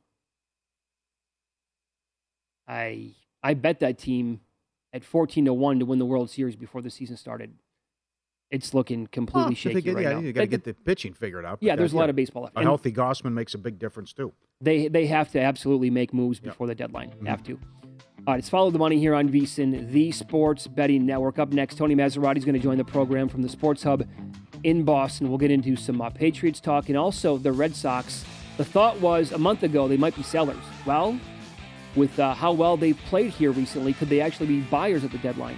Speaker 1: I bet that team at 14-1 to win the World Series before the season started. It's looking completely shaky right now.
Speaker 9: You got to get the pitching figured out.
Speaker 1: Yeah, there's a lot of baseball left.
Speaker 9: A healthy Gossman makes a big difference too.
Speaker 1: They have to absolutely make moves before the deadline. Have to. All right, it's Follow the Money here on VSiN, the Sports Betting Network. Up next, Tony Maserati is going to join the program from the Sports Hub in Boston. We'll get into some Patriots talk and also the Red Sox. The thought was a month ago they might be sellers. Well, with how well they've played here recently, could they actually be buyers at the deadline?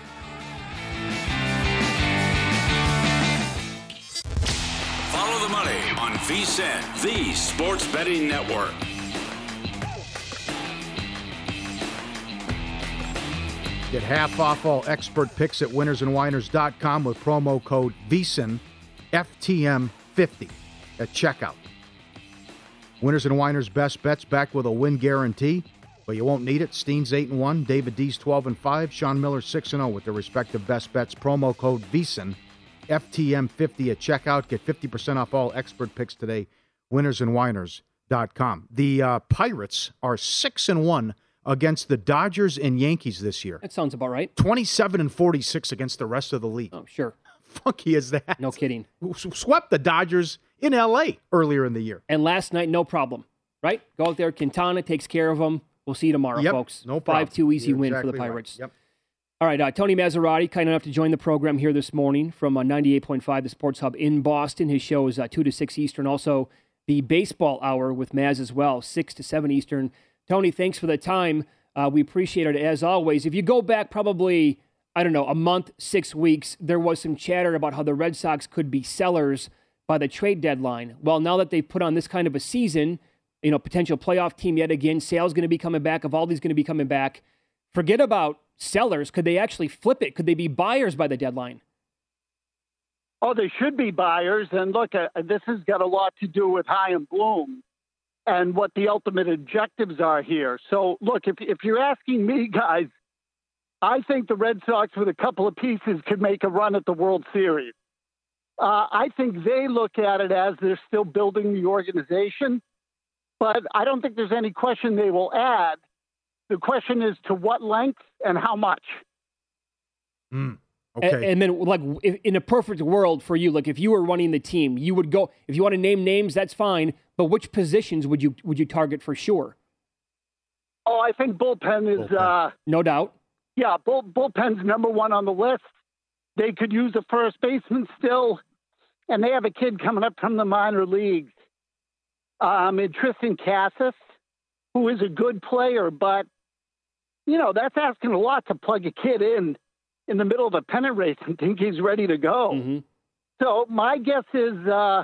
Speaker 8: Follow the Money on VSiN, the Sports Betting Network.
Speaker 9: Get half off all expert picks at winnersandwiners.com with promo code VSiN, FTM50 at checkout. Winners and Winers best bets back with a win guarantee, but you won't need it. Steen's 8-1, David D's 12-5, Sean Miller 6-0 with their respective best bets. Promo code VSiN, FTM50 at checkout. Get 50% off all expert picks today. Winnersandwiners.com. The Pirates are 6-1 against the Dodgers and Yankees this year.
Speaker 1: That sounds about right.
Speaker 9: 27-46 against the rest of the league.
Speaker 1: Oh, sure.
Speaker 9: Funky is that?
Speaker 1: No kidding.
Speaker 9: Swept the Dodgers in L.A. earlier in the year.
Speaker 1: And last night, no problem, right? Go out there. Quintana takes care of them. We'll see you tomorrow, folks.
Speaker 9: No problem.
Speaker 1: 5-2 easy win for the Pirates.
Speaker 9: Right. Yep.
Speaker 1: All right, Tony Maserati, kind enough to join the program here this morning from 98.5, the Sports Hub in Boston. His show is 2 to 6 Eastern. Also, the Baseball Hour with Maz as well, 6 to 7 Eastern. Tony, thanks for the time. We appreciate it as always. If you go back probably, I don't know, a month, 6 weeks, there was some chatter about how the Red Sox could be sellers by the trade deadline. Well, now that they've put on this kind of a season, potential playoff team yet again, Sale's going to be coming back, Eovaldi's going to be coming back. Forget about sellers. Could they actually flip it? Could they be buyers by the deadline?
Speaker 15: Oh, they should be buyers. And look, this has got a lot to do with Chaim Bloom and what the ultimate objectives are here. So, look, if you're asking me, guys, I think the Red Sox with a couple of pieces could make a run at the World Series. I think they look at it as they're still building the organization, but I don't think there's any question they will add. The question is to what length and how much.
Speaker 9: Okay.
Speaker 1: And then, like, in a perfect world for you, like if you were running the team, you would go, if you want to name names, that's fine, but which positions would you target for sure?
Speaker 15: Oh, I think bullpen is...
Speaker 1: no doubt.
Speaker 15: Yeah, bullpen's number one on the list. They could use a first baseman still, and they have a kid coming up from the minor leagues. Tristan Casas, who is a good player, but, that's asking a lot to plug a kid in the middle of a pennant race and think he's ready to go.
Speaker 1: Mm-hmm.
Speaker 15: So my guess is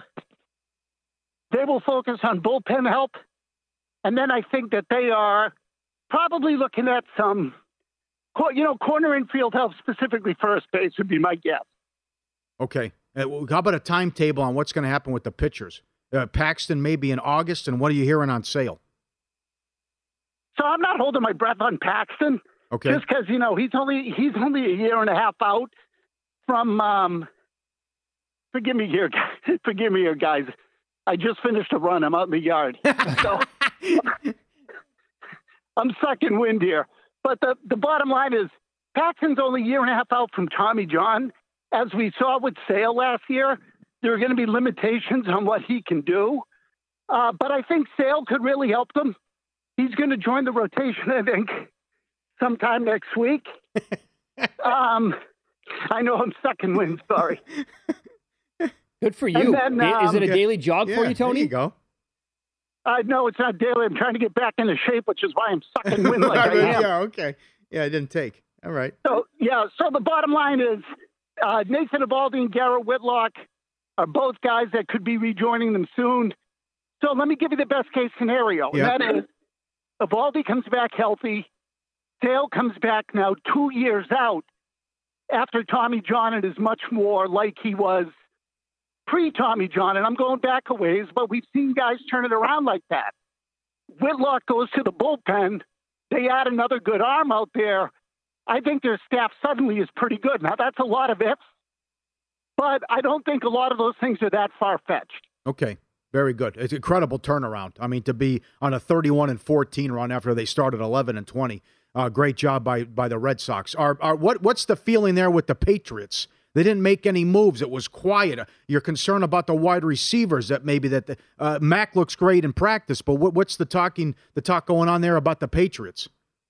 Speaker 15: they will focus on bullpen help, and then I think that they are probably looking at some, corner infield help, specifically first base would be my guess.
Speaker 9: Okay. How about a timetable on what's going to happen with the pitchers? Paxton maybe in August, and what are you hearing on Sale?
Speaker 15: So I'm not holding my breath on Paxton.
Speaker 9: Okay.
Speaker 15: Just because, he's only a year and a half out from, forgive me here, guys. I just finished a run. I'm out in the yard. So I'm sucking wind here. But the bottom line is Paxton's only a year and a half out from Tommy John. As we saw with Sale last year, there are going to be limitations on what he can do. But I think Sale could really help them. He's going to join the rotation, I think, sometime next week. I know I'm sucking wind, sorry.
Speaker 1: Good for you.
Speaker 15: Then,
Speaker 1: is it a daily jog for you, Tony?
Speaker 9: There you go.
Speaker 15: No, it's not daily. I'm trying to get back into shape, which is why I'm sucking wind like I am.
Speaker 9: Yeah, okay. Yeah, I didn't take. All right.
Speaker 15: So the bottom line is Nathan Eovaldi and Garrett Whitlock are both guys that could be rejoining them soon. So let me give you the best case scenario.
Speaker 9: Yeah.
Speaker 15: And that is Eovaldi comes back healthy. Sale comes back now 2 years out after Tommy John and is much more like he was pre-Tommy John. And I'm going back a ways, but we've seen guys turn it around like that. Whitlock goes to the bullpen. They add another good arm out there. I think their staff suddenly is pretty good. Now, that's a lot of ifs, but I don't think a lot of those things are that far-fetched.
Speaker 9: Okay. Very good. It's an incredible turnaround. I mean, to be on a 31-14 run after they started 11-20. Great job by the Red Sox. What's the feeling there with the Patriots? They didn't make any moves. It was quiet. You're concerned about the wide receivers that maybe Mac looks great in practice, but what's the talk going on there about the Patriots?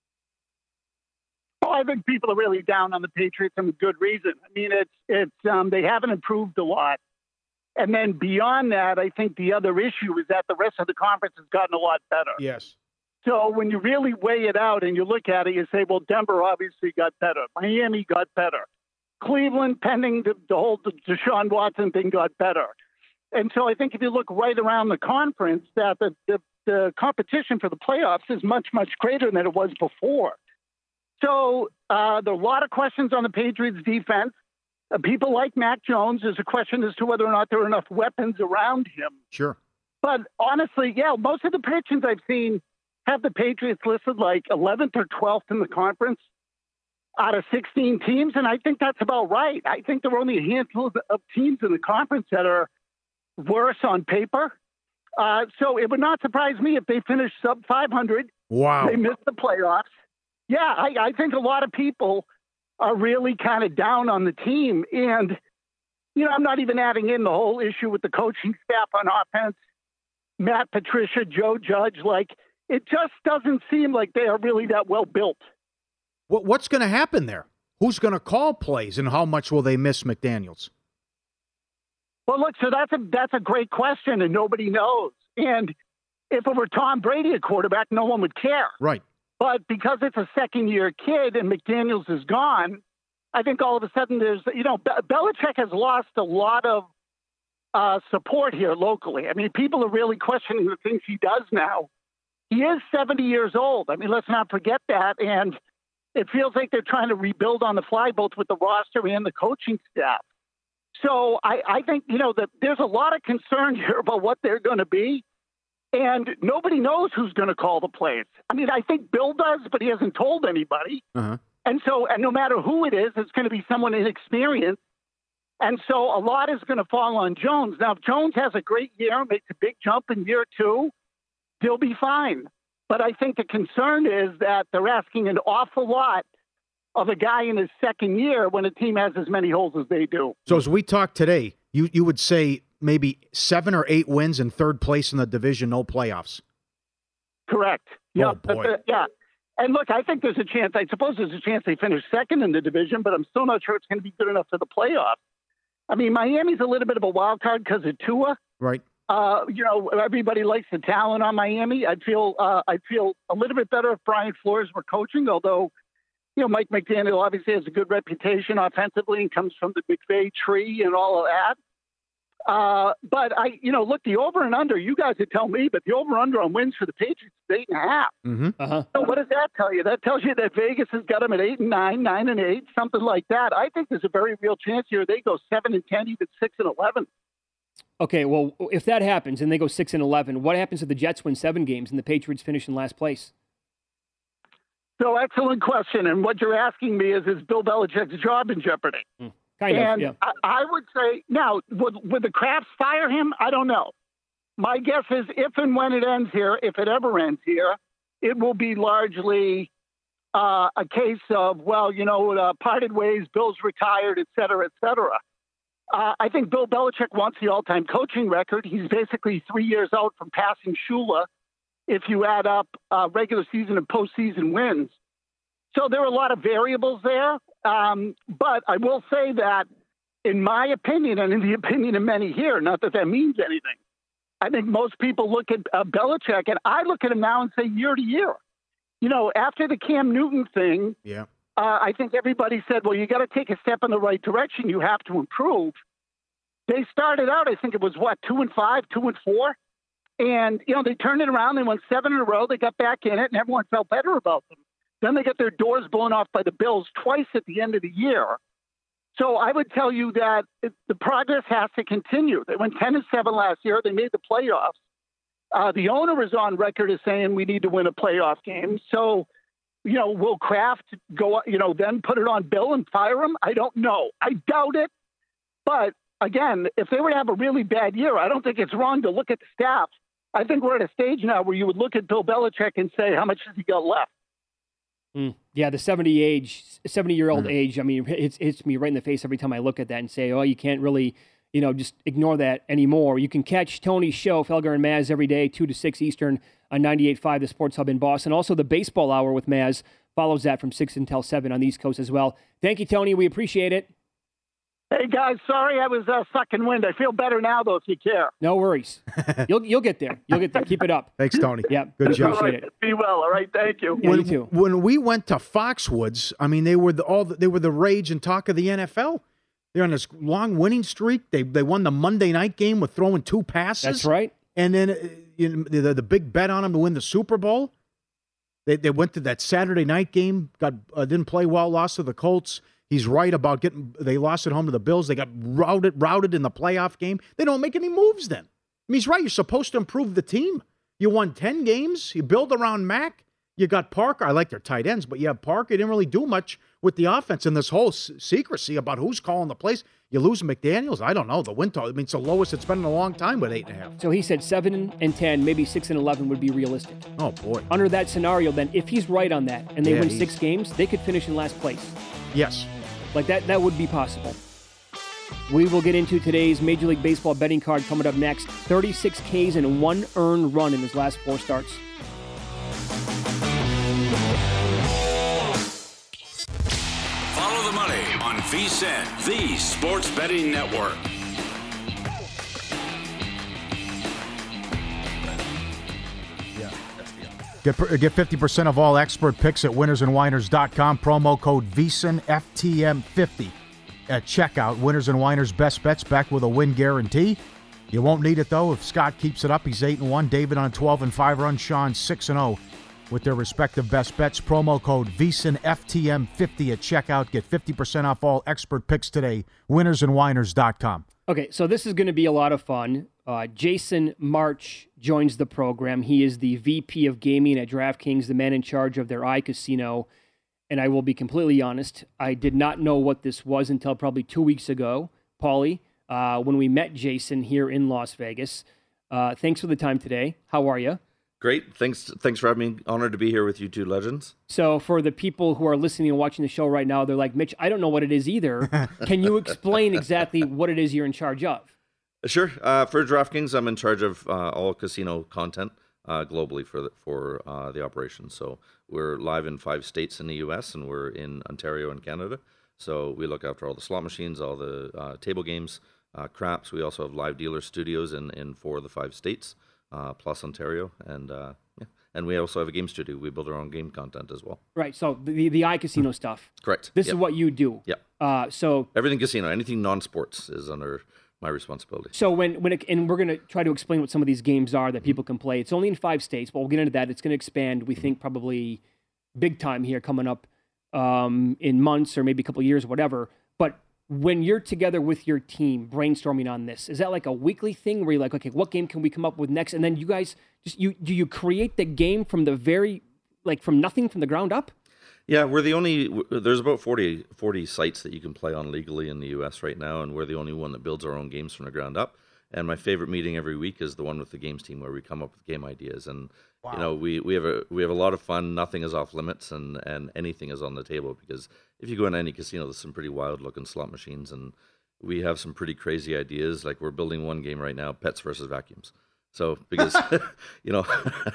Speaker 15: Oh, I think people are really down on the Patriots and with good reason. I mean, it's they haven't improved a lot. And then beyond that, I think the other issue is that the rest of the conference has gotten a lot better.
Speaker 9: Yes.
Speaker 15: So when you really weigh it out and you look at it, you say, well, Denver obviously got better. Miami got better. Cleveland, pending the whole Deshaun Watson thing, got better. And so I think if you look right around the conference, that the competition for the playoffs is much, much greater than it was before. So there are a lot of questions on the Patriots defense. People like Mac Jones, there's a question as to whether or not there are enough weapons around him.
Speaker 9: Sure.
Speaker 15: But honestly, most of the predictions I've seen have the Patriots listed like 11th or 12th in the conference out of 16 teams, and I think that's about right. I think there are only a handful of teams in the conference that are worse on paper. So it would not surprise me if they finish sub 500.
Speaker 9: Wow.
Speaker 15: They missed the playoffs. Yeah, I think a lot of people are really kind of down on the team. And, I'm not even adding in the whole issue with the coaching staff on offense, Matt Patricia, Joe Judge. Like, it just doesn't seem like they are really that well built.
Speaker 9: What's going to happen there? Who's going to call plays, and how much will they miss McDaniels?
Speaker 15: Well, look, so that's a great question, and nobody knows. And if it were Tom Brady at quarterback, no one would care.
Speaker 9: Right.
Speaker 15: But because it's a second-year kid and McDaniels is gone, I think all of a sudden there's, Belichick has lost a lot of support here locally. I mean, people are really questioning the things he does now. He is 70 years old. I mean, let's not forget that. And it feels like they're trying to rebuild on the fly, both with the roster and the coaching staff. So I think, that there's a lot of concern here about what they're going to be. And nobody knows who's going to call the plays. I mean, I think Bill does, but he hasn't told anybody.
Speaker 9: Uh-huh.
Speaker 15: And no matter who it is, it's going to be someone inexperienced. And so a lot is going to fall on Jones. Now, if Jones has a great year, makes a big jump in year 2, they'll be fine. But I think the concern is that they're asking an awful lot of a guy in his second year when a team has as many holes as they do.
Speaker 9: So as we talk today, you would say maybe 7 or 8 wins in third place in the division, no playoffs.
Speaker 15: Correct.
Speaker 9: Oh, boy.
Speaker 15: Yeah. And look, I think there's a chance. I suppose there's a chance they finish second in the division, but I'm still not sure it's going to be good enough for the playoffs. I mean, Miami's a little bit of a wild card because of Tua.
Speaker 9: Right.
Speaker 15: Everybody likes the talent on Miami. I'd feel a little bit better if Brian Flores were coaching, although, Mike McDaniel obviously has a good reputation offensively and comes from the McVay tree and all of that. But look, the over and under, you guys would tell me, but the over under on wins for the Patriots is 8.5.
Speaker 9: Mm-hmm.
Speaker 1: Uh-huh.
Speaker 15: So what does that tell you? That tells you that Vegas has got them at 8-9, 9-8, something like that. I think there's a very real chance here they go 7-10, even 6-11.
Speaker 1: Okay, well, if that happens and they go 6-11, what happens if the Jets win 7 games and the Patriots finish in last place?
Speaker 15: So excellent question. And what you're asking me is Bill Belichick's job in jeopardy?
Speaker 1: Kind of, yeah.
Speaker 15: I would say, now, would the Krafts fire him? I don't know. My guess is if and when it ends here, if it ever ends here, it will be largely a case of, parted ways, Bill's retired, et cetera, et cetera. I think Bill Belichick wants the all-time coaching record. He's basically 3 years out from passing Shula if you add up regular season and postseason wins. So there are a lot of variables there. But I will say that, in my opinion, and in the opinion of many here, not that means anything, I think most people look at Belichick, and I look at him now and say year to year. After the Cam Newton thing, I think everybody said, well, you got to take a step in the right direction. You have to improve. They started out, I think it was, 2-5, 2-4? And, they turned it around. They won 7 in a row. They got back in it, and everyone felt better about them. Then they got their doors blown off by the Bills twice at the end of the year. So I would tell you that the progress has to continue. They went 10-7 last year. They made the playoffs. The owner is on record as saying we need to win a playoff game. So, will Kraft go, then put it on Bill and fire him? I don't know. I doubt it. But, again, if they were to have a really bad year, I don't think it's wrong to look at the staff. I think we're at a stage now where you would look at Bill Belichick and say, how much has he got left?
Speaker 1: Yeah, the 70-year-old age, I mean, it hits me right in the face every time I look at that and say, oh, you can't really, just ignore that anymore. You can catch Tony's show, Felger and Maz, every day, 2 to 6 Eastern on 98.5, the Sports Hub in Boston. Also, the Baseball Hour with Maz follows that from 6 until 7 on the East Coast as well. Thank you, Tony. We appreciate it.
Speaker 15: Hey, guys, sorry I was sucking wind. I feel better now, though, if you care.
Speaker 1: No worries. You'll get there. You'll get there. Keep it up.
Speaker 9: Thanks, Tony.
Speaker 1: Yeah,
Speaker 9: good job.
Speaker 1: Appreciate it.
Speaker 15: Be well, all right? Thank you.
Speaker 1: Yeah, you too.
Speaker 9: When we went to Foxwoods, I mean, they were the rage and talk of the NFL. They're on this long winning streak. They won the Monday night game with throwing 2 passes.
Speaker 1: That's right.
Speaker 9: And then the big bet on them to win the Super Bowl. They went to that Saturday night game, didn't play well, lost to the Colts. He's right about they lost at home to the Bills. They got routed in the playoff game. They don't make any moves then. I mean, he's right. You're supposed to improve the team. You won 10 games. You build around Mac. You got Parker. I like their tight ends, but you have Parker. You didn't really do much with the offense and this whole secrecy about who's calling the plays. You lose McDaniels. I don't know. The win total, it's the lowest it's been in a long time with 8.5.
Speaker 1: So he said 7-10, maybe 6-11 would be realistic.
Speaker 9: Oh, boy.
Speaker 1: Under that scenario, then, if he's right on that and they win 6 games, they could finish in last place.
Speaker 9: Yes.
Speaker 1: Like that would be possible. We will get into today's Major League Baseball betting card coming up next. 36 Ks and 1 earned run in his last 4 starts.
Speaker 8: Follow the money on VSiN, the Sports Betting Network.
Speaker 9: Yeah, that's the Get 50% of all expert picks at winnersandwiners.com. Promo code VSiN FTM50 at checkout. Winners and Winers best bets back with a win guarantee. You won't need it, though, if Scott keeps it up. He's 8-1. David on a 12-5 run. Sean 6-0 with their respective best bets. Promo code VSiN FTM50 at checkout. Get 50% off all expert picks today. Winnersandwiners.com.
Speaker 1: Okay, so this is going to be a lot of fun. Jason March joins the program. He is the VP of Gaming at DraftKings, the man in charge of their iCasino. And I will be completely honest, I did not know what this was until probably 2 weeks ago, Paulie, when we met Jason here in Las Vegas. Thanks for the time today. How are you?
Speaker 16: Great. Thanks for having me. Honored to be here with you two legends.
Speaker 1: So for the people who are listening and watching the show right now, they're like, Mitch, I don't know what it is either. Can you explain exactly what it is you're in charge of?
Speaker 16: Sure. For DraftKings, I'm in charge of all casino content globally for the operation. So we're live in 5 states in the U.S. and we're in Ontario and Canada. So we look after all the slot machines, all the table games, craps. We also have live dealer studios in 4 of the 5 states, plus Ontario. And we also have a game studio. We build our own game content as well.
Speaker 1: Right. So the iCasino stuff.
Speaker 16: Correct.
Speaker 1: This is what you do.
Speaker 16: Yeah.
Speaker 1: So
Speaker 16: everything casino, anything non-sports is under my responsibility.
Speaker 1: So and we're going to try to explain what some of these games are that people can play. It's only in 5 states, but we'll get into that. It's going to expand, we think, probably big time here coming up in months or maybe a couple of years, whatever. But when you're together with your team brainstorming on this, is that like a weekly thing where you're like, okay, what game can we come up with next? And then you guys do you create the game from from nothing, from the ground up?
Speaker 16: Yeah, we're the only, there's about 40 sites that you can play on legally in the U.S. right now, and we're the only one that builds our own games from the ground up. And my favorite meeting every week is the one with the games team where we come up with game ideas. And,
Speaker 9: wow.
Speaker 16: You know, we have a lot of fun. Nothing is off limits and anything is on the table, because if you go in any casino, there's some pretty wild-looking slot machines, and we have some pretty crazy ideas. Like we're building one game right now, pets versus vacuums. So because you know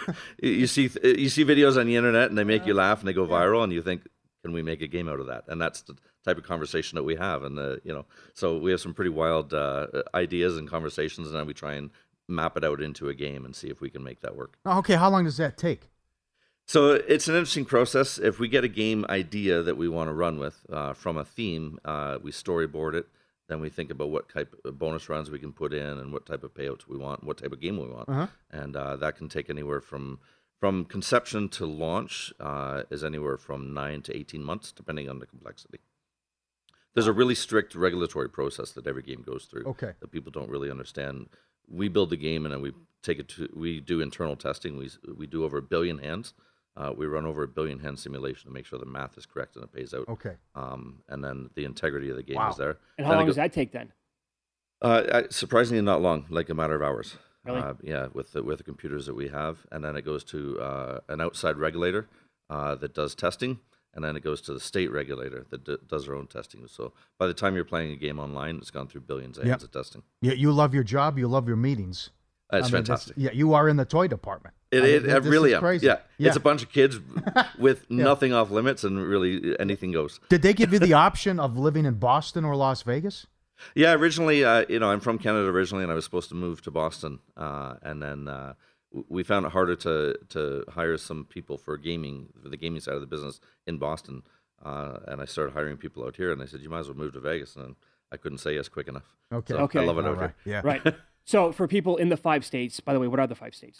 Speaker 16: you see videos on the internet and they make you laugh and they go viral and you think, can we make a game out of that? And that's the type of conversation that we have. And so we have some pretty wild ideas and conversations, and then we try and map it out into a game and see if we can make that work.
Speaker 9: Okay, how long does that take?
Speaker 16: So it's an interesting process. If we get a game idea that we want to run with from a theme, we storyboard it. Then we think about what type of bonus rounds we can put in and what type of payouts we want, what type of game we want.
Speaker 9: Uh-huh.
Speaker 16: And that can take anywhere from conception to launch is anywhere from 9 to 18 months, depending on the complexity. There's a really strict regulatory process that every game goes through that people don't really understand. We build the game and then we do internal testing. We do over 1 billion hands. We run over 1 billion hand simulation to make sure the math is correct and it pays out.
Speaker 9: Okay.
Speaker 16: And then the integrity of the game is there.
Speaker 1: And how long does that take then?
Speaker 16: Surprisingly not long, like a matter of hours.
Speaker 1: Really?
Speaker 16: Yeah, with the computers that we have. And then it goes to an outside regulator that does testing. And then it goes to the state regulator that does their own testing. So by the time you're playing a game online, it's gone through billions of hands of testing.
Speaker 9: Yeah, you love your job. You love your meetings.
Speaker 16: It's fantastic.
Speaker 9: Yeah, you are in the toy department.
Speaker 16: I really am.
Speaker 9: Crazy.
Speaker 16: Yeah, it's a bunch of kids with nothing off limits, and really anything goes.
Speaker 9: Did they give you the option of living in Boston or Las Vegas?
Speaker 16: Yeah, originally, I'm from Canada originally, and I was supposed to move to Boston, and then we found it harder to hire some people for the gaming side of the business in Boston, and I started hiring people out here, and I said, you might as well move to Vegas, and I couldn't say yes quick enough.
Speaker 9: Okay.
Speaker 16: So I love it out here.
Speaker 9: Yeah.
Speaker 1: Right. So for people in the 5 states, by the way, what are the 5 states?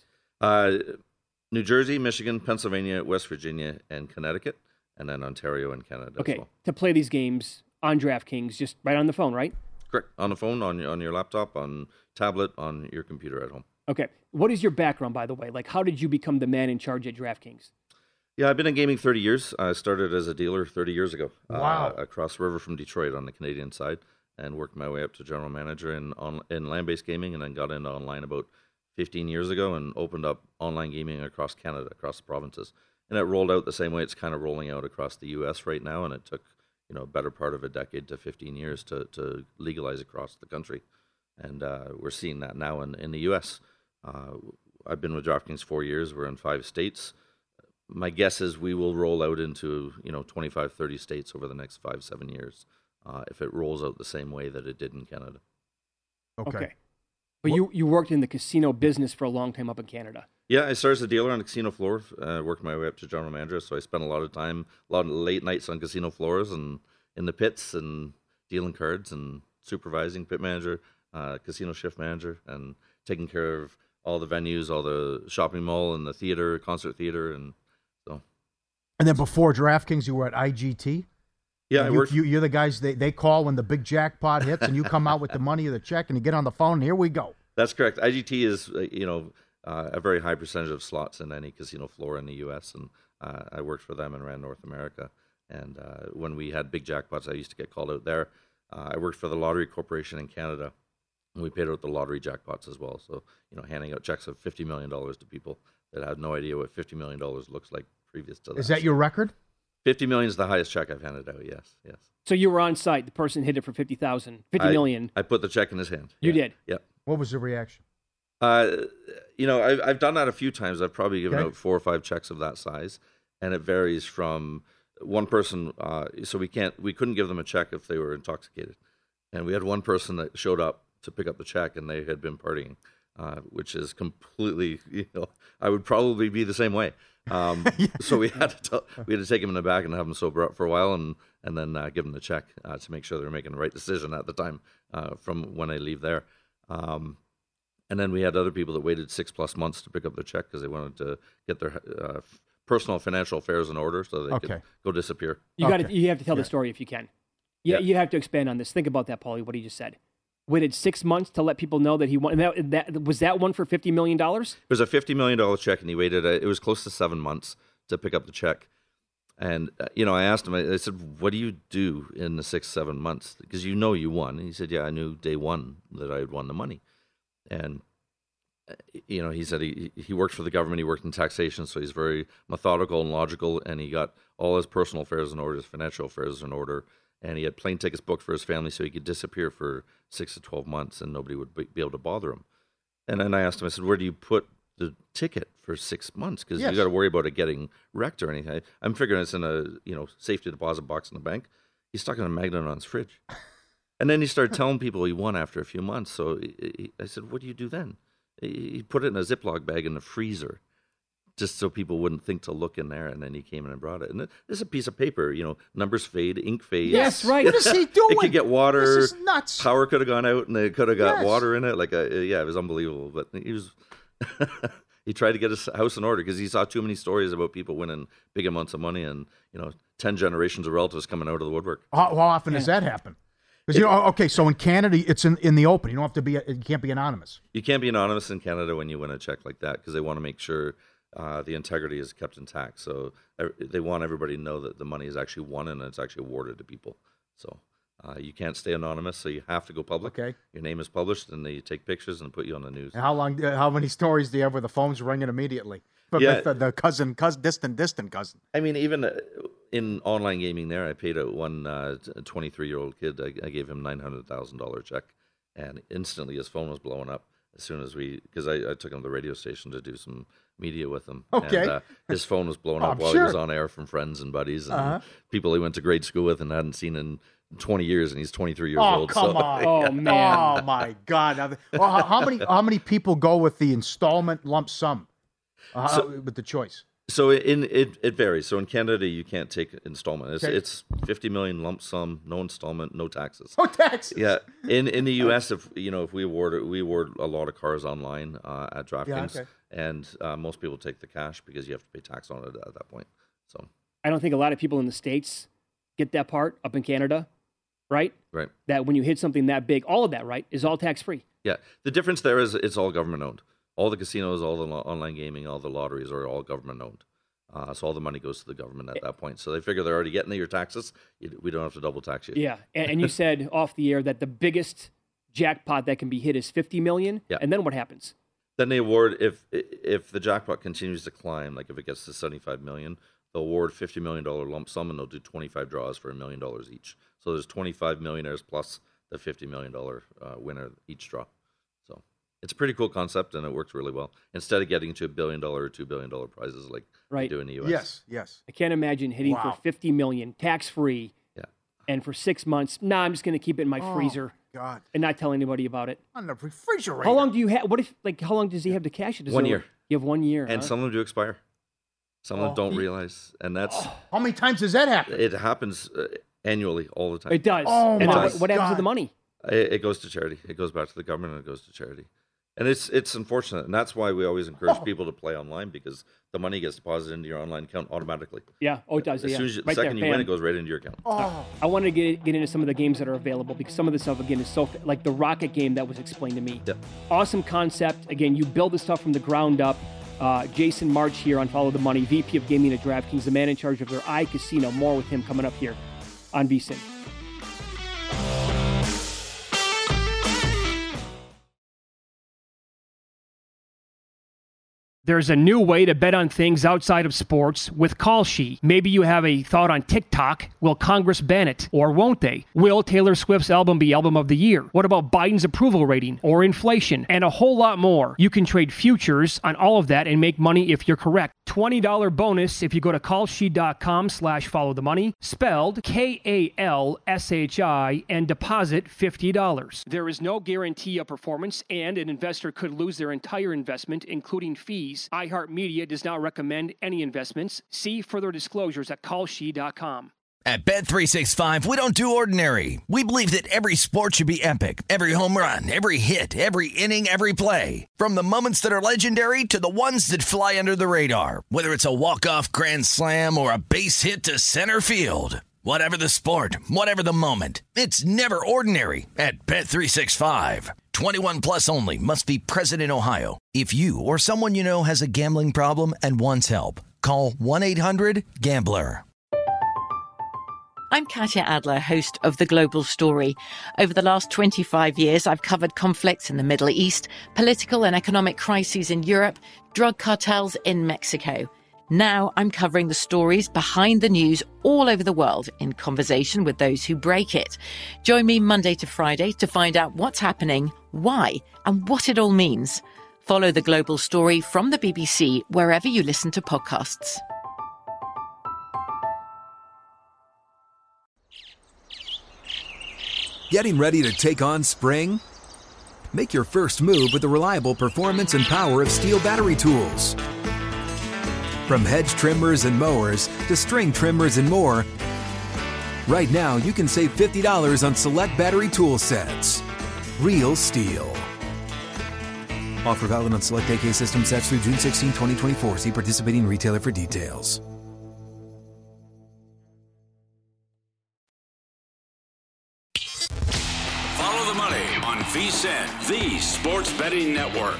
Speaker 16: New Jersey, Michigan, Pennsylvania, West Virginia, and Connecticut, and then Ontario and Canada as well.
Speaker 1: To play these games on DraftKings, just right on the phone, right?
Speaker 16: Correct. On the phone, on your laptop, on tablet, on your computer at home.
Speaker 1: Okay. What is your background, by the way? Like, how did you become the man in charge at DraftKings?
Speaker 16: Yeah, I've been in gaming 30 years. I started as a dealer 30 years ago.
Speaker 9: Wow.
Speaker 16: Across the river from Detroit on the Canadian side, and worked my way up to general manager in land-based gaming, and then got into online about 15 years ago and opened up online gaming across Canada, across the provinces. And it rolled out the same way it's kind of rolling out across the U.S. right now, and it took a better part of a decade to 15 years to legalize across the country. And we're seeing that now in the U.S. I've been with DraftKings 4 years. We're in 5 states. My guess is we will roll out into 25, 30 states over the next 5-7 years. If it rolls out the same way that it did in Canada.
Speaker 1: Okay. But you worked in the casino business for a long time up in Canada.
Speaker 16: Yeah, I started as a dealer on the casino floor, worked my way up to general manager. So I spent a lot of late nights on casino floors and in the pits and dealing cards and supervising pit manager, casino shift manager, and taking care of all the venues, all the shopping mall and the theater, concert theater, and so.
Speaker 17: And then before DraftKings, you were at IGT?
Speaker 16: Yeah,
Speaker 17: you're the guys they call when the big jackpot hits, and you come out with the money or the check, and you get on the phone, and here we go.
Speaker 16: That's correct. IGT is, a very high percentage of slots in any casino floor in the U.S., and I worked for them and ran North America. And when we had big jackpots, I used to get called out there. I worked for the Lottery Corporation in Canada, and we paid out the lottery jackpots as well. So, handing out checks of $50 million to people that had no idea what $50 million looks like previous to that.
Speaker 17: Is that your record?
Speaker 16: $50 million is the highest check I've handed out, yes.
Speaker 1: So you were on site. The person hit it for $50 million.
Speaker 16: I put the check in his hand.
Speaker 1: You did?
Speaker 16: Yep.
Speaker 17: What was the reaction?
Speaker 16: I've done that a few times. I've probably given out 4 or 5 checks of that size, and it varies from one person. So we couldn't give them a check if they were intoxicated, and we had one person that showed up to pick up the check, and they had been partying, which is completely. I would probably be the same way. So we had to take him in the back and have him sober up for a while, and then give him the check to make sure they were making the right decision at the time from when I leave there. And then we had other people that waited 6+ months to pick up their check because they wanted to get their personal financial affairs in order so they could go disappear.
Speaker 1: You have to tell the story if you can. Yeah, you have to expand on this. Think about that, Paulie, what he just said. Waited 6 months to let people know that he won. Was that one for $50 million? It
Speaker 16: was a $50 million check, and he waited. It was close to 7 months to pick up the check. And, I asked him, I said, what do you do in the 6-7 months? Because you won. And he said, yeah, I knew day one that I had won the money. And, he said he worked for the government. He worked in taxation, so he's very methodical and logical. And he got all his personal affairs in order, his financial affairs in order. And he had plane tickets booked for his family so he could disappear for 6 to 12 months and nobody would be able to bother him. And then I asked him, I said, where do you put the ticket for 6 months? Because you got to worry about it getting wrecked or anything. I'm figuring it's in a safety deposit box in the bank. He stuck it in a magnet on his fridge. And then he started telling people he won after a few months. So I said, what do you do then? He put it in a Ziploc bag in the freezer just so people wouldn't think to look in there. And then he came in and brought it. And this is a piece of paper, numbers fade, ink fades.
Speaker 1: Yes, right.
Speaker 17: What is he doing?
Speaker 16: It could get water.
Speaker 17: This is nuts.
Speaker 16: Power could have gone out and it could have got water in it. It was unbelievable. But he was... He tried to get his house in order because he saw too many stories about people winning big amounts of money and, 10 generations of relatives coming out of the woodwork.
Speaker 17: How often does that happen? Because so in Canada, it's in the open. You don't have to be. You can't be anonymous.
Speaker 16: You can't be anonymous in Canada when you win a check like that because they want to make sure the integrity is kept intact. So they want everybody to know that the money is actually won and it's actually awarded to people. So you can't stay anonymous. So you have to go public.
Speaker 17: Okay.
Speaker 16: Your name is published, and they take pictures and put you on the news.
Speaker 17: And how many stories do you have where the phone's ringing immediately? But with the cousin, distant cousin.
Speaker 16: I mean, even in online gaming there, I paid out one 23-year-old kid. I gave him $900,000 check, and instantly his phone was blowing up as soon as because I took him to the radio station to do some media with him.
Speaker 17: Okay.
Speaker 16: And his phone was blowing up while he was on air from friends and buddies and people he went to grade school with and hadn't seen in 20 years, and he's 23 years old.
Speaker 17: Come on.
Speaker 1: Oh, man.
Speaker 17: Oh, my God. Well, how many people go with the installment lump sum with the choice?
Speaker 16: So it varies. So in Canada, you can't take installment. It's $50 million lump sum, no installment, no taxes.
Speaker 17: No taxes.
Speaker 16: Yeah. In the U.S., if we award a lot of cars online at DraftKings, and most people take the cash because you have to pay tax on it at that point. So
Speaker 1: I don't think a lot of people in the States get that part up in Canada, right?
Speaker 16: Right.
Speaker 1: That when you hit something that big, all of that, right, is all tax free.
Speaker 16: Yeah. The difference there is it's all government owned. All the casinos, all the online gaming, all the lotteries are all government owned. So all the money goes to the government at that point. So they figure they're already getting your taxes. We don't have to double tax you.
Speaker 1: Yeah. And you said off the air that the biggest jackpot that can be hit is $50 million.
Speaker 16: Yeah.
Speaker 1: And then what happens?
Speaker 16: Then they award, if the jackpot continues to climb, like if it gets to $75 million, they'll award $50 million lump sum, and they'll do 25 draws for $1 million each. So there's 25 millionaires plus the $50 million winner each draw. So it's a pretty cool concept, and it works really well. Instead of getting to $1 billion or $2 billion prizes like we do in the U.S.
Speaker 17: Yes.
Speaker 1: I can't imagine hitting for $50 million tax free.
Speaker 16: Yeah.
Speaker 1: And for 6 months, I'm just going to keep it in my freezer.
Speaker 17: God.
Speaker 1: And not tell anybody about it.
Speaker 17: On the refrigerator.
Speaker 1: How long do you have? How long does he have to cash it?
Speaker 16: 1 year.
Speaker 1: You have 1 year.
Speaker 16: And some of them do expire. Some of them don't realize. And that's.
Speaker 17: How many times does that happen?
Speaker 16: It happens annually, all the time.
Speaker 1: It does.
Speaker 17: Oh,
Speaker 1: and
Speaker 17: my
Speaker 1: what happens to the money?
Speaker 16: It goes to charity. It goes back to the government and it goes to charity. And it's unfortunate. And that's why we always encourage people to play online, because the money gets deposited into your online account automatically.
Speaker 1: Yeah. Oh, it does.
Speaker 16: As soon as the second you win, it goes right into your account.
Speaker 1: I wanted to get into some of the games that are available, because some of this stuff, again, is so, like the Rocket game that was explained to me.
Speaker 16: Yep.
Speaker 1: Awesome concept. Again, you build the stuff from the ground up. Jason March here on Follow the Money, VP of Gaming at DraftKings, the man in charge of their iCasino. More with him coming up here on VSiN. There's a new way to bet on things outside of sports with Kalshi. Maybe you have a thought on TikTok. Will Congress ban it? Or won't they? Will Taylor Swift's album be album of the year? What about Biden's approval rating or inflation? And a whole lot more. You can trade futures on all of that and make money if you're correct. $20 bonus if you go to kalshi.com/followthemoney, spelled KALSHI, and deposit $50. There is no guarantee of performance, and an investor could lose their entire investment, including fees. iHeartMedia does not recommend any investments. See further disclosures at kalshi.com.
Speaker 2: At Bet365, we don't do ordinary. We believe that every sport should be epic. Every home run, every hit, every inning, every play. From the moments that are legendary to the ones that fly under the radar. Whether it's a walk-off grand slam or a base hit to center field. Whatever the sport, whatever the moment, it's never ordinary at Bet365. 21 plus only. Must be present in Ohio. If you or someone you know has a gambling problem and wants help, call 1-800-GAMBLER.
Speaker 11: I'm Katya Adler, host of The Global Story. Over the last 25 years, I've covered conflicts in the Middle East, political and economic crises in Europe, drug cartels in Mexico. Now I'm covering the stories behind the news all over the world in conversation with those who break it. Join me Monday to Friday to find out what's happening, why, and what it all means. Follow The Global Story from the BBC wherever you listen to podcasts.
Speaker 6: Getting ready to take on spring? Make your first move with the reliable performance and power of Steel battery tools. From hedge trimmers and mowers to string trimmers and more, right now you can save $50 on select battery tool sets. Real Steel. Offer valid on select AK system sets through June 16, 2024. See participating retailer for details.
Speaker 8: Follow the money on VSiN, the Sports Betting Network.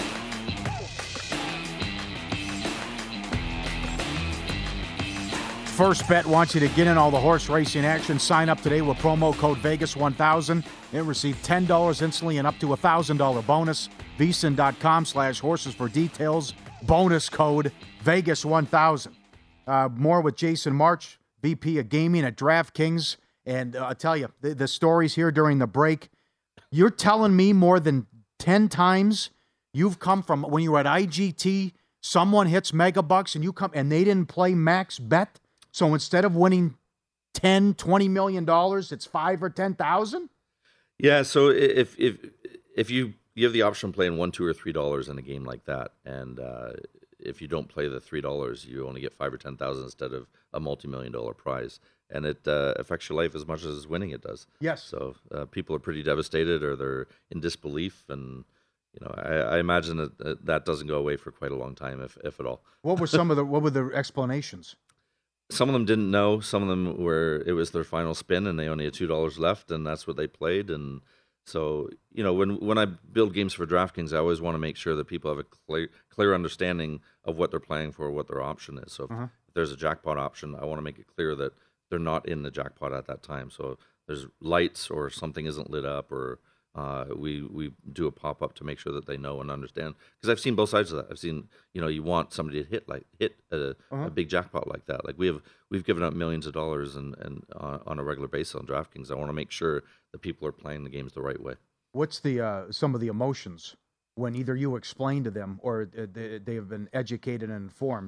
Speaker 17: First Bet wants you to get in all the horse racing action. Sign up today with promo code Vegas1000 and receive $10 instantly and up to $1,000 bonus. VSiN.com/horses for details. Bonus code Vegas1000. More with Jason March, VP of Gaming at DraftKings. And I'll tell you, the stories here during the break, you're telling me more than 10 times you've come from when you were at IGT, someone hits Megabucks and you come and they didn't play max bet. So instead of winning $10, $20 million, it's $5,000 or $10,000?
Speaker 16: Yeah, so if you have the option of playing $1, $2, or $3 in a game like that, and if you don't play the $3, you only get $5,000 or $10,000 instead of a multi-million-dollar prize, and it affects your life as much as winning it does.
Speaker 17: Yes.
Speaker 16: So people are pretty devastated, or they're in disbelief, and I imagine that doesn't go away for quite a long time, if at all.
Speaker 17: What were the explanations?
Speaker 16: Some of them didn't know. Some of them it was their final spin and they only had $2 left, and that's what they played. And so, when I build games for DraftKings, I always want to make sure that people have a clear understanding of what they're playing for, what their option is. So if there's a jackpot option, I want to make it clear that they're not in the jackpot at that time. So if there's lights or something isn't lit up, or we do a pop-up to make sure that they know and understand. Because I've seen both sides of that. I've seen, you want somebody to hit a big jackpot like that. Like we've given out millions of dollars and on a regular basis on DraftKings. I want to make sure that people are playing the games the right way.
Speaker 17: What's the some of the emotions when either you explain to them or they have been educated and informed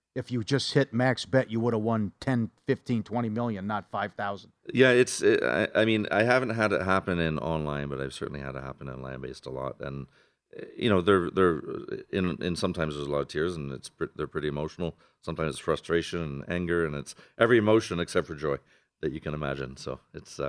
Speaker 17: if you just hit max bet, you would have won 10, 15, 20 million, not 5,000.
Speaker 16: Yeah, I mean, I haven't had it happen in online, but I've certainly had it happen in land-based a lot. And, they're in sometimes there's a lot of tears, and they're pretty emotional. Sometimes it's frustration and anger, and it's every emotion except for joy that you can imagine. So it's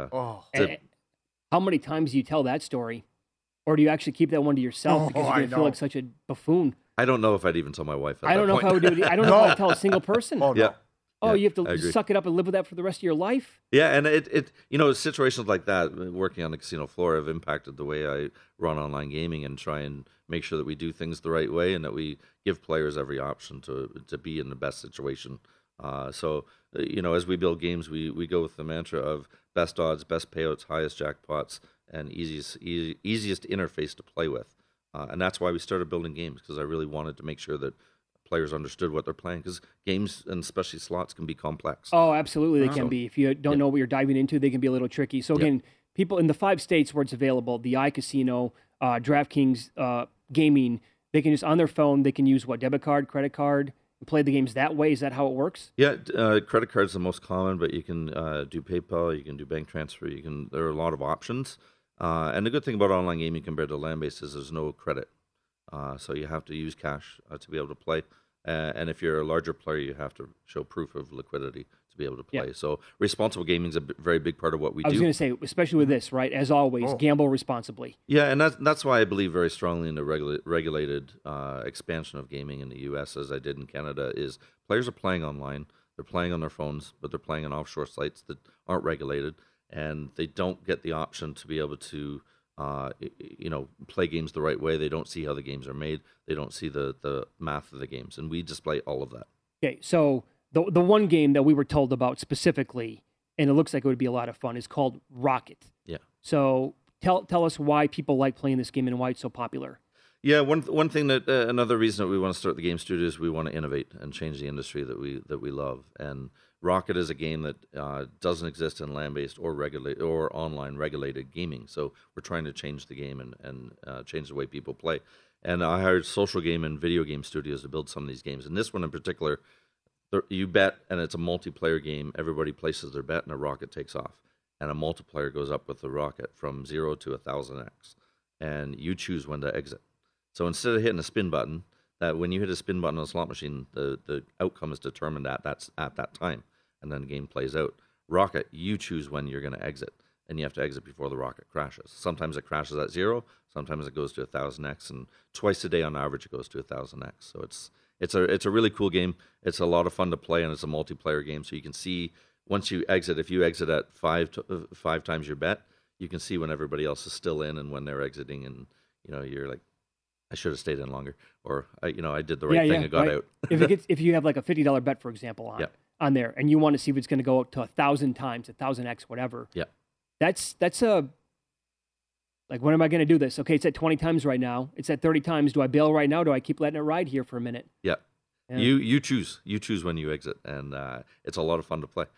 Speaker 1: how many times do you tell that story? Or do you actually keep that one to yourself because you're going to feel like such a buffoon?
Speaker 16: I don't know if I'd even tell my wife.
Speaker 1: I don't know if I would do it. I don't know if I'd tell a single person.
Speaker 17: Oh, no.
Speaker 16: Yeah.
Speaker 1: Oh, you have to suck it up and live with that for the rest of your life?
Speaker 16: Yeah, and it situations like that, working on the casino floor, have impacted the way I run online gaming and try and make sure that we do things the right way and that we give players every option to be in the best situation. So as we build games, we go with the mantra of best odds, best payouts, highest jackpots, and easiest interface to play with. And that's why we started building games, because I really wanted to make sure that players understood what they're playing, because games, and especially slots, can be complex.
Speaker 1: Oh, absolutely, they can be. If you don't know what you're diving into, they can be a little tricky. So again, people in the 5 states where it's available, the iCasino, DraftKings Gaming, they can just, on their phone, they can use debit card, credit card, and play the games that way. Is that how it works?
Speaker 16: Yeah, credit card's the most common, but you can do PayPal, you can do bank transfer, there are a lot of options. And the good thing about online gaming compared to land-based is there's no credit. So you have to use cash to be able to play. And if you're a larger player, you have to show proof of liquidity to be able to play. Yeah. So responsible gaming is a very big part of what we do.
Speaker 1: I was going to say, especially with this, right? As always, gamble responsibly.
Speaker 16: Yeah, and that's why I believe very strongly in the regulated expansion of gaming in the U.S. as I did in Canada, is players are playing online. They're playing on their phones, but they're playing on offshore sites that aren't regulated, and they don't get the option to be able to play games the right way. They don't see how the games are made. They don't see the math of the games, and we display all of that.
Speaker 1: Okay, so the one game that we were told about specifically, and it looks like it would be a lot of fun, is called Rocket.
Speaker 16: Yeah.
Speaker 1: So tell us why people like playing this game and why it's so popular.
Speaker 16: Yeah, one thing that another reason that we want to start the game studio is we want to innovate and change the industry that we love. And Rocket is a game that doesn't exist in land-based or online regulated gaming. So we're trying to change the game and change the way people play. And I hired social game and video game studios to build some of these games. And this one in particular, you bet, and it's a multiplayer game. Everybody places their bet, and a rocket takes off. And a multiplier goes up with the rocket from 0 to 1,000x. And you choose when to exit. So instead of hitting a spin button, that when you hit a spin button on a slot machine, the outcome is determined at that time, and then the game plays out. Rocket, you choose when you're going to exit, and you have to exit before the rocket crashes. Sometimes it crashes at 0, sometimes it goes to 1,000x, and twice a day on average it goes to 1,000x. So it's a really cool game. It's a lot of fun to play, and it's a multiplayer game. So you can see once you exit, if you exit at five times your bet, you can see when everybody else is still in and when they're exiting, and you're like, I should have stayed in longer, or I did the right thing and got out.
Speaker 1: if you have like a $50 bet, for example, on there, and you want to see if it's going to go up to 1,000 times, 1,000x, whatever.
Speaker 16: Yeah,
Speaker 1: that's a like, when am I going to do this? Okay, it's at 20 times right now. It's at 30 times. Do I bail right now? Do I keep letting it ride here for a minute?
Speaker 16: Yeah. You choose when you exit, and it's a lot of fun to play.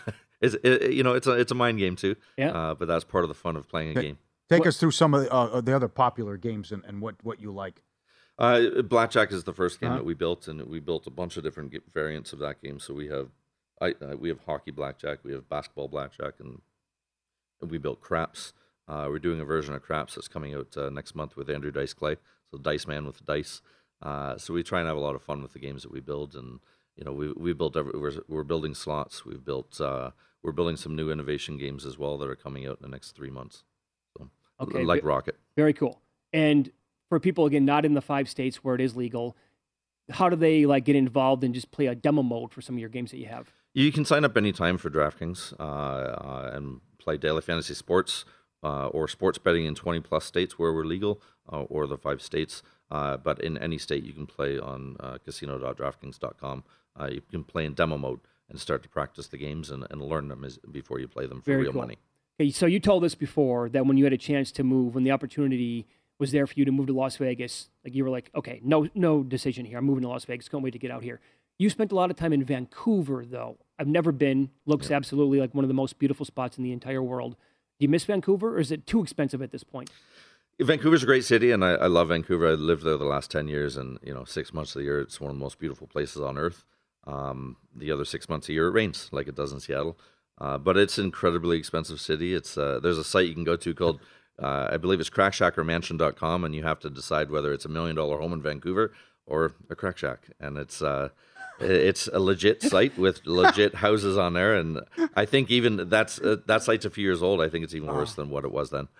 Speaker 16: It's a mind game too.
Speaker 1: Yeah.
Speaker 16: But that's part of the fun of playing a game.
Speaker 17: Take us through some of the other popular games and what you like.
Speaker 16: Blackjack is the first game that we built, and we built a bunch of different variants of that game. So we have hockey blackjack, we have basketball blackjack, and we built craps. We're doing a version of craps that's coming out next month with Andrew Dice Clay, so Dice Man with dice. So we try and have a lot of fun with the games that we build, and we built we're building slots. We're building some new innovation games as well that are coming out in the next 3 months.
Speaker 1: Okay,
Speaker 16: like Rocket.
Speaker 1: Very cool. And for people, again, not in the 5 states where it is legal, how do they get involved and just play a demo mode for some of your games that you have?
Speaker 16: You can sign up anytime for DraftKings and play daily fantasy sports or sports betting in 20-plus states where we're legal, or the 5 states. But in any state, you can play on casino.draftkings.com. You can play in demo mode and start to practice the games and learn them before you play them for real money.
Speaker 1: Okay, so you told us before that when you had a chance to move, when the opportunity was there for you to move to Las Vegas, you were like, okay, no decision here. I'm moving to Las Vegas. Can't wait to get out here. You spent a lot of time in Vancouver, though. I've never been. Looks absolutely like one of the most beautiful spots in the entire world. Do you miss Vancouver, or is it too expensive at this point?
Speaker 16: Vancouver's a great city, and I love Vancouver. I lived there the last 10 years, and 6 months of the year, it's one of the most beautiful places on earth. The other 6 months a year, it rains like it does in Seattle. But it's an incredibly expensive city. It's there's a site you can go to called, I believe it's crackshackermansion.com, and you have to decide whether it's $1 million home in Vancouver or a crack shack. And it's a legit site with legit houses on there. And I think even that site's a few years old. I think it's even worse than what it was then.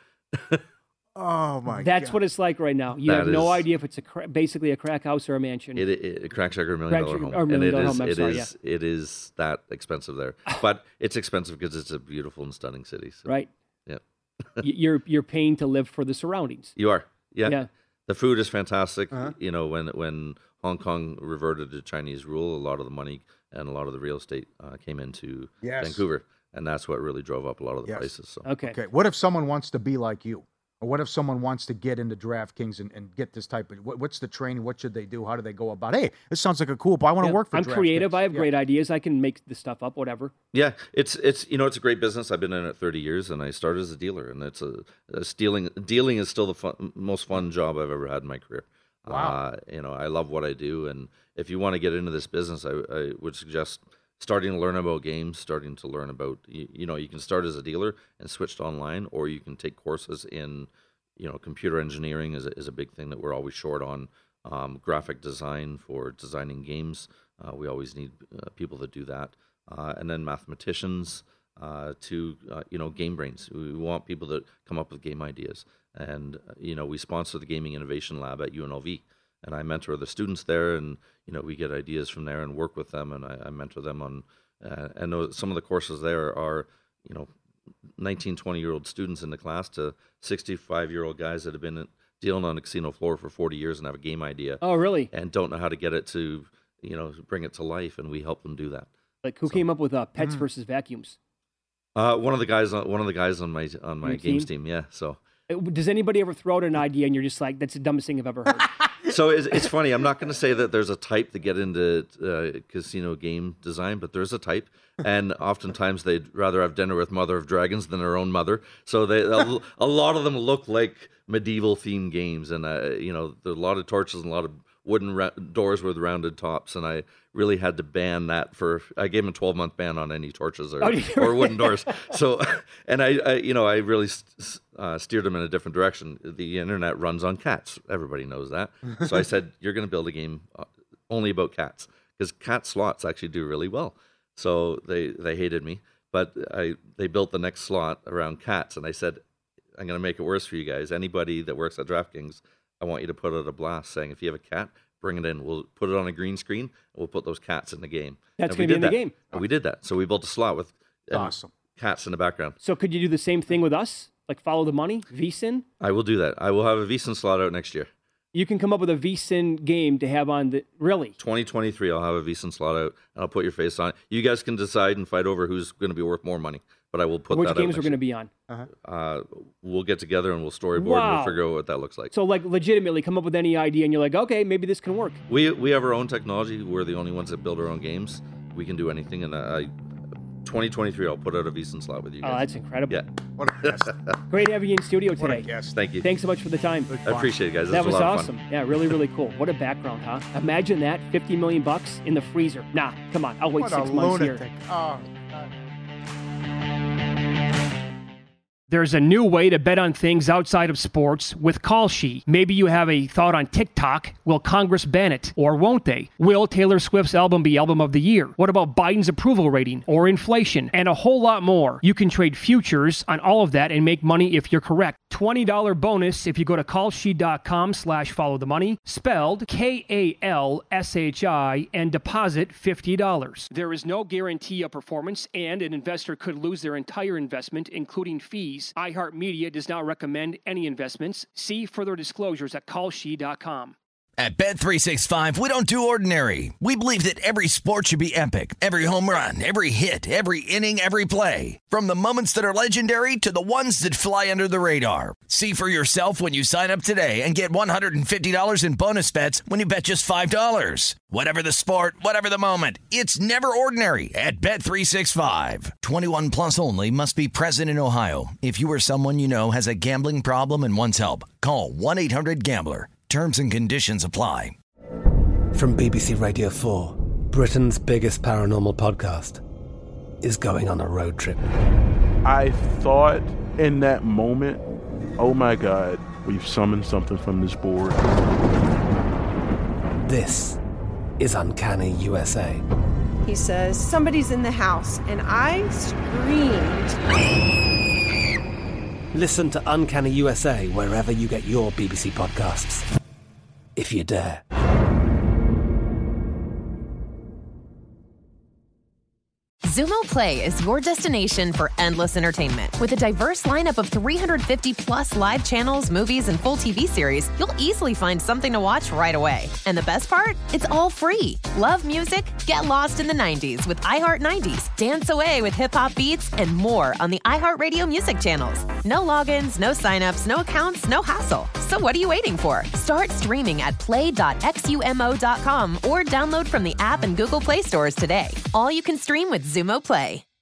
Speaker 17: Oh my God!
Speaker 1: That's what it's like right now. You have no idea if it's basically a crack house or a mansion.
Speaker 16: A crack shack or $1 million home, and it is that expensive there. But it's expensive because it's a beautiful and stunning city. So,
Speaker 1: right.
Speaker 16: Yeah.
Speaker 1: You're paying to live for the surroundings.
Speaker 16: You are. Yeah.
Speaker 1: Yeah.
Speaker 16: The food is fantastic. You know, when Hong Kong reverted to Chinese rule, a lot of the money and a lot of the real estate came into Vancouver, and that's what really drove up a lot of the prices. So.
Speaker 17: Okay. What if someone wants to be like you? Or what if someone wants to get into DraftKings and get this type of, what's the training? What should they do? How do they go about? Hey, this sounds like a cool, but I want to work for DraftKings.
Speaker 1: I'm creative. I have great ideas. I can make this stuff up, whatever.
Speaker 16: Yeah, it's it's a great business. I've been in it 30 years, and I started as a dealer, and it's dealing is still the most fun job I've ever had in my career.
Speaker 17: Wow.
Speaker 16: I love what I do, and if you want to get into this business, I would suggest starting to learn about games, starting to learn about, you can start as a dealer and switch to online, or you can take courses in, computer engineering is a big thing that we're always short on. Graphic design for designing games. We always need people that do that. And then mathematicians to game brains. We want people that come up with game ideas. And, we sponsor the Gaming Innovation Lab at UNLV. And I mentor the students there, and we get ideas from there and work with them, and I mentor them on. I know some of the courses there are 19, 20-year-old students in the class to 65-year-old guys that have been dealing on a casino floor for 40 years and have a game idea.
Speaker 1: Oh, really?
Speaker 16: And don't know how to get it to bring it to life, and we help them do that.
Speaker 1: Like who came up with pets versus vacuums?
Speaker 16: One of the guys on my games team. Yeah. So.
Speaker 1: Does anybody ever throw out an idea and you're just like, that's the dumbest thing I've ever heard?
Speaker 16: So it's funny. I'm not going to say that there's a type to get into casino game design, but there's a type. And oftentimes they'd rather have dinner with Mother of Dragons than their own mother. So a lot of them look like medieval themed games. And, there's a lot of torches and a lot of wooden doors with rounded tops. And I really had to ban that I gave him a 12-month ban on any torches or wooden doors. So, and I really steered him in a different direction. The internet runs on cats. Everybody knows that. So I said, you're going to build a game only about cats, because cat slots actually do really well. So they hated me, but they built the next slot around cats. And I said, I'm going to make it worse for you guys. Anybody that works at DraftKings, I want you to put out a blast saying, if you have a cat, bring it in. We'll put it on a green screen, and we'll put those cats in the game.
Speaker 1: That's going to be in the game.
Speaker 16: And we did that. So we built a slot with
Speaker 17: awesome
Speaker 16: cats in the background.
Speaker 1: So could you do the same thing with us? Like follow the money, VSiN?
Speaker 16: I will do that. I will have a VSiN slot out next year.
Speaker 1: You can come up with a VSiN game to have on really?
Speaker 16: 2023, I'll have a VSiN slot out, and I'll put your face on it. You guys can decide and fight over who's going to be worth more money, but I will put that out.
Speaker 1: Which games we're going to be on?
Speaker 16: We'll get together and we'll storyboard and we'll figure out what that looks like.
Speaker 1: So like legitimately come up with any idea and you're like, okay, maybe this can work.
Speaker 16: We have our own technology. We're the only ones that build our own games. We can do anything, and 2023, I'll put out a VSiN slot with you guys.
Speaker 1: Oh, that's incredible.
Speaker 16: Yeah.
Speaker 17: What a guest.
Speaker 1: Great having you in studio today.
Speaker 17: What a guest.
Speaker 16: Thank you.
Speaker 1: Thanks so much for the time.
Speaker 16: I appreciate it, guys.
Speaker 1: That was
Speaker 16: a lot
Speaker 1: awesome.
Speaker 16: Of fun.
Speaker 1: Yeah, really, really cool. What a background, huh? Imagine that, $50 million in the freezer. Nah, come on. I'll wait 6 months
Speaker 17: lunatic.
Speaker 1: here.
Speaker 17: Oh,
Speaker 1: There's a new way to bet on things outside of sports with Kalshi. Maybe you have a thought on TikTok. Will Congress ban it? Or won't they? Will Taylor Swift's album be Album of the Year? What about Biden's approval rating or inflation? And a whole lot more. You can trade futures on all of that and make money if you're correct. $20 bonus if you go to kalshi.com/followthemoney, spelled KALSHI, and deposit $50. There is no guarantee of performance, and an investor could lose their entire investment, including fees. iHeartMedia does not recommend any investments. See further disclosures at kalshi.com.
Speaker 2: At Bet365, we don't do ordinary. We believe that every sport should be epic. Every home run, every hit, every inning, every play. From the moments that are legendary to the ones that fly under the radar. See for yourself when you sign up today and get $150 in bonus bets when you bet just $5. Whatever the sport, whatever the moment, it's never ordinary at Bet365. 21 plus only. Must be present in Ohio. If you or someone you know has a gambling problem and wants help, call 1-800-GAMBLER. Terms and conditions apply.
Speaker 3: From BBC Radio 4, Britain's biggest paranormal podcast is going on a road trip.
Speaker 4: I thought in that moment, oh my God, we've summoned something from this board.
Speaker 3: This is Uncanny USA.
Speaker 5: He says, somebody's in the house, and I screamed.
Speaker 3: Listen to Uncanny USA wherever you get your BBC podcasts, if you dare.
Speaker 18: Xumo Play is your destination for endless entertainment. With a diverse lineup of 350-plus live channels, movies, and full TV series, you'll easily find something to watch right away. And the best part? It's all free. Love music? Get lost in the 90s with iHeart 90s, dance away with hip-hop beats, and more on the iHeartRadio music channels. No logins, no signups, no accounts, no hassle. So what are you waiting for? Start streaming at play.xumo.com or download from the app and Google Play stores today. All you can stream with Xumo Play.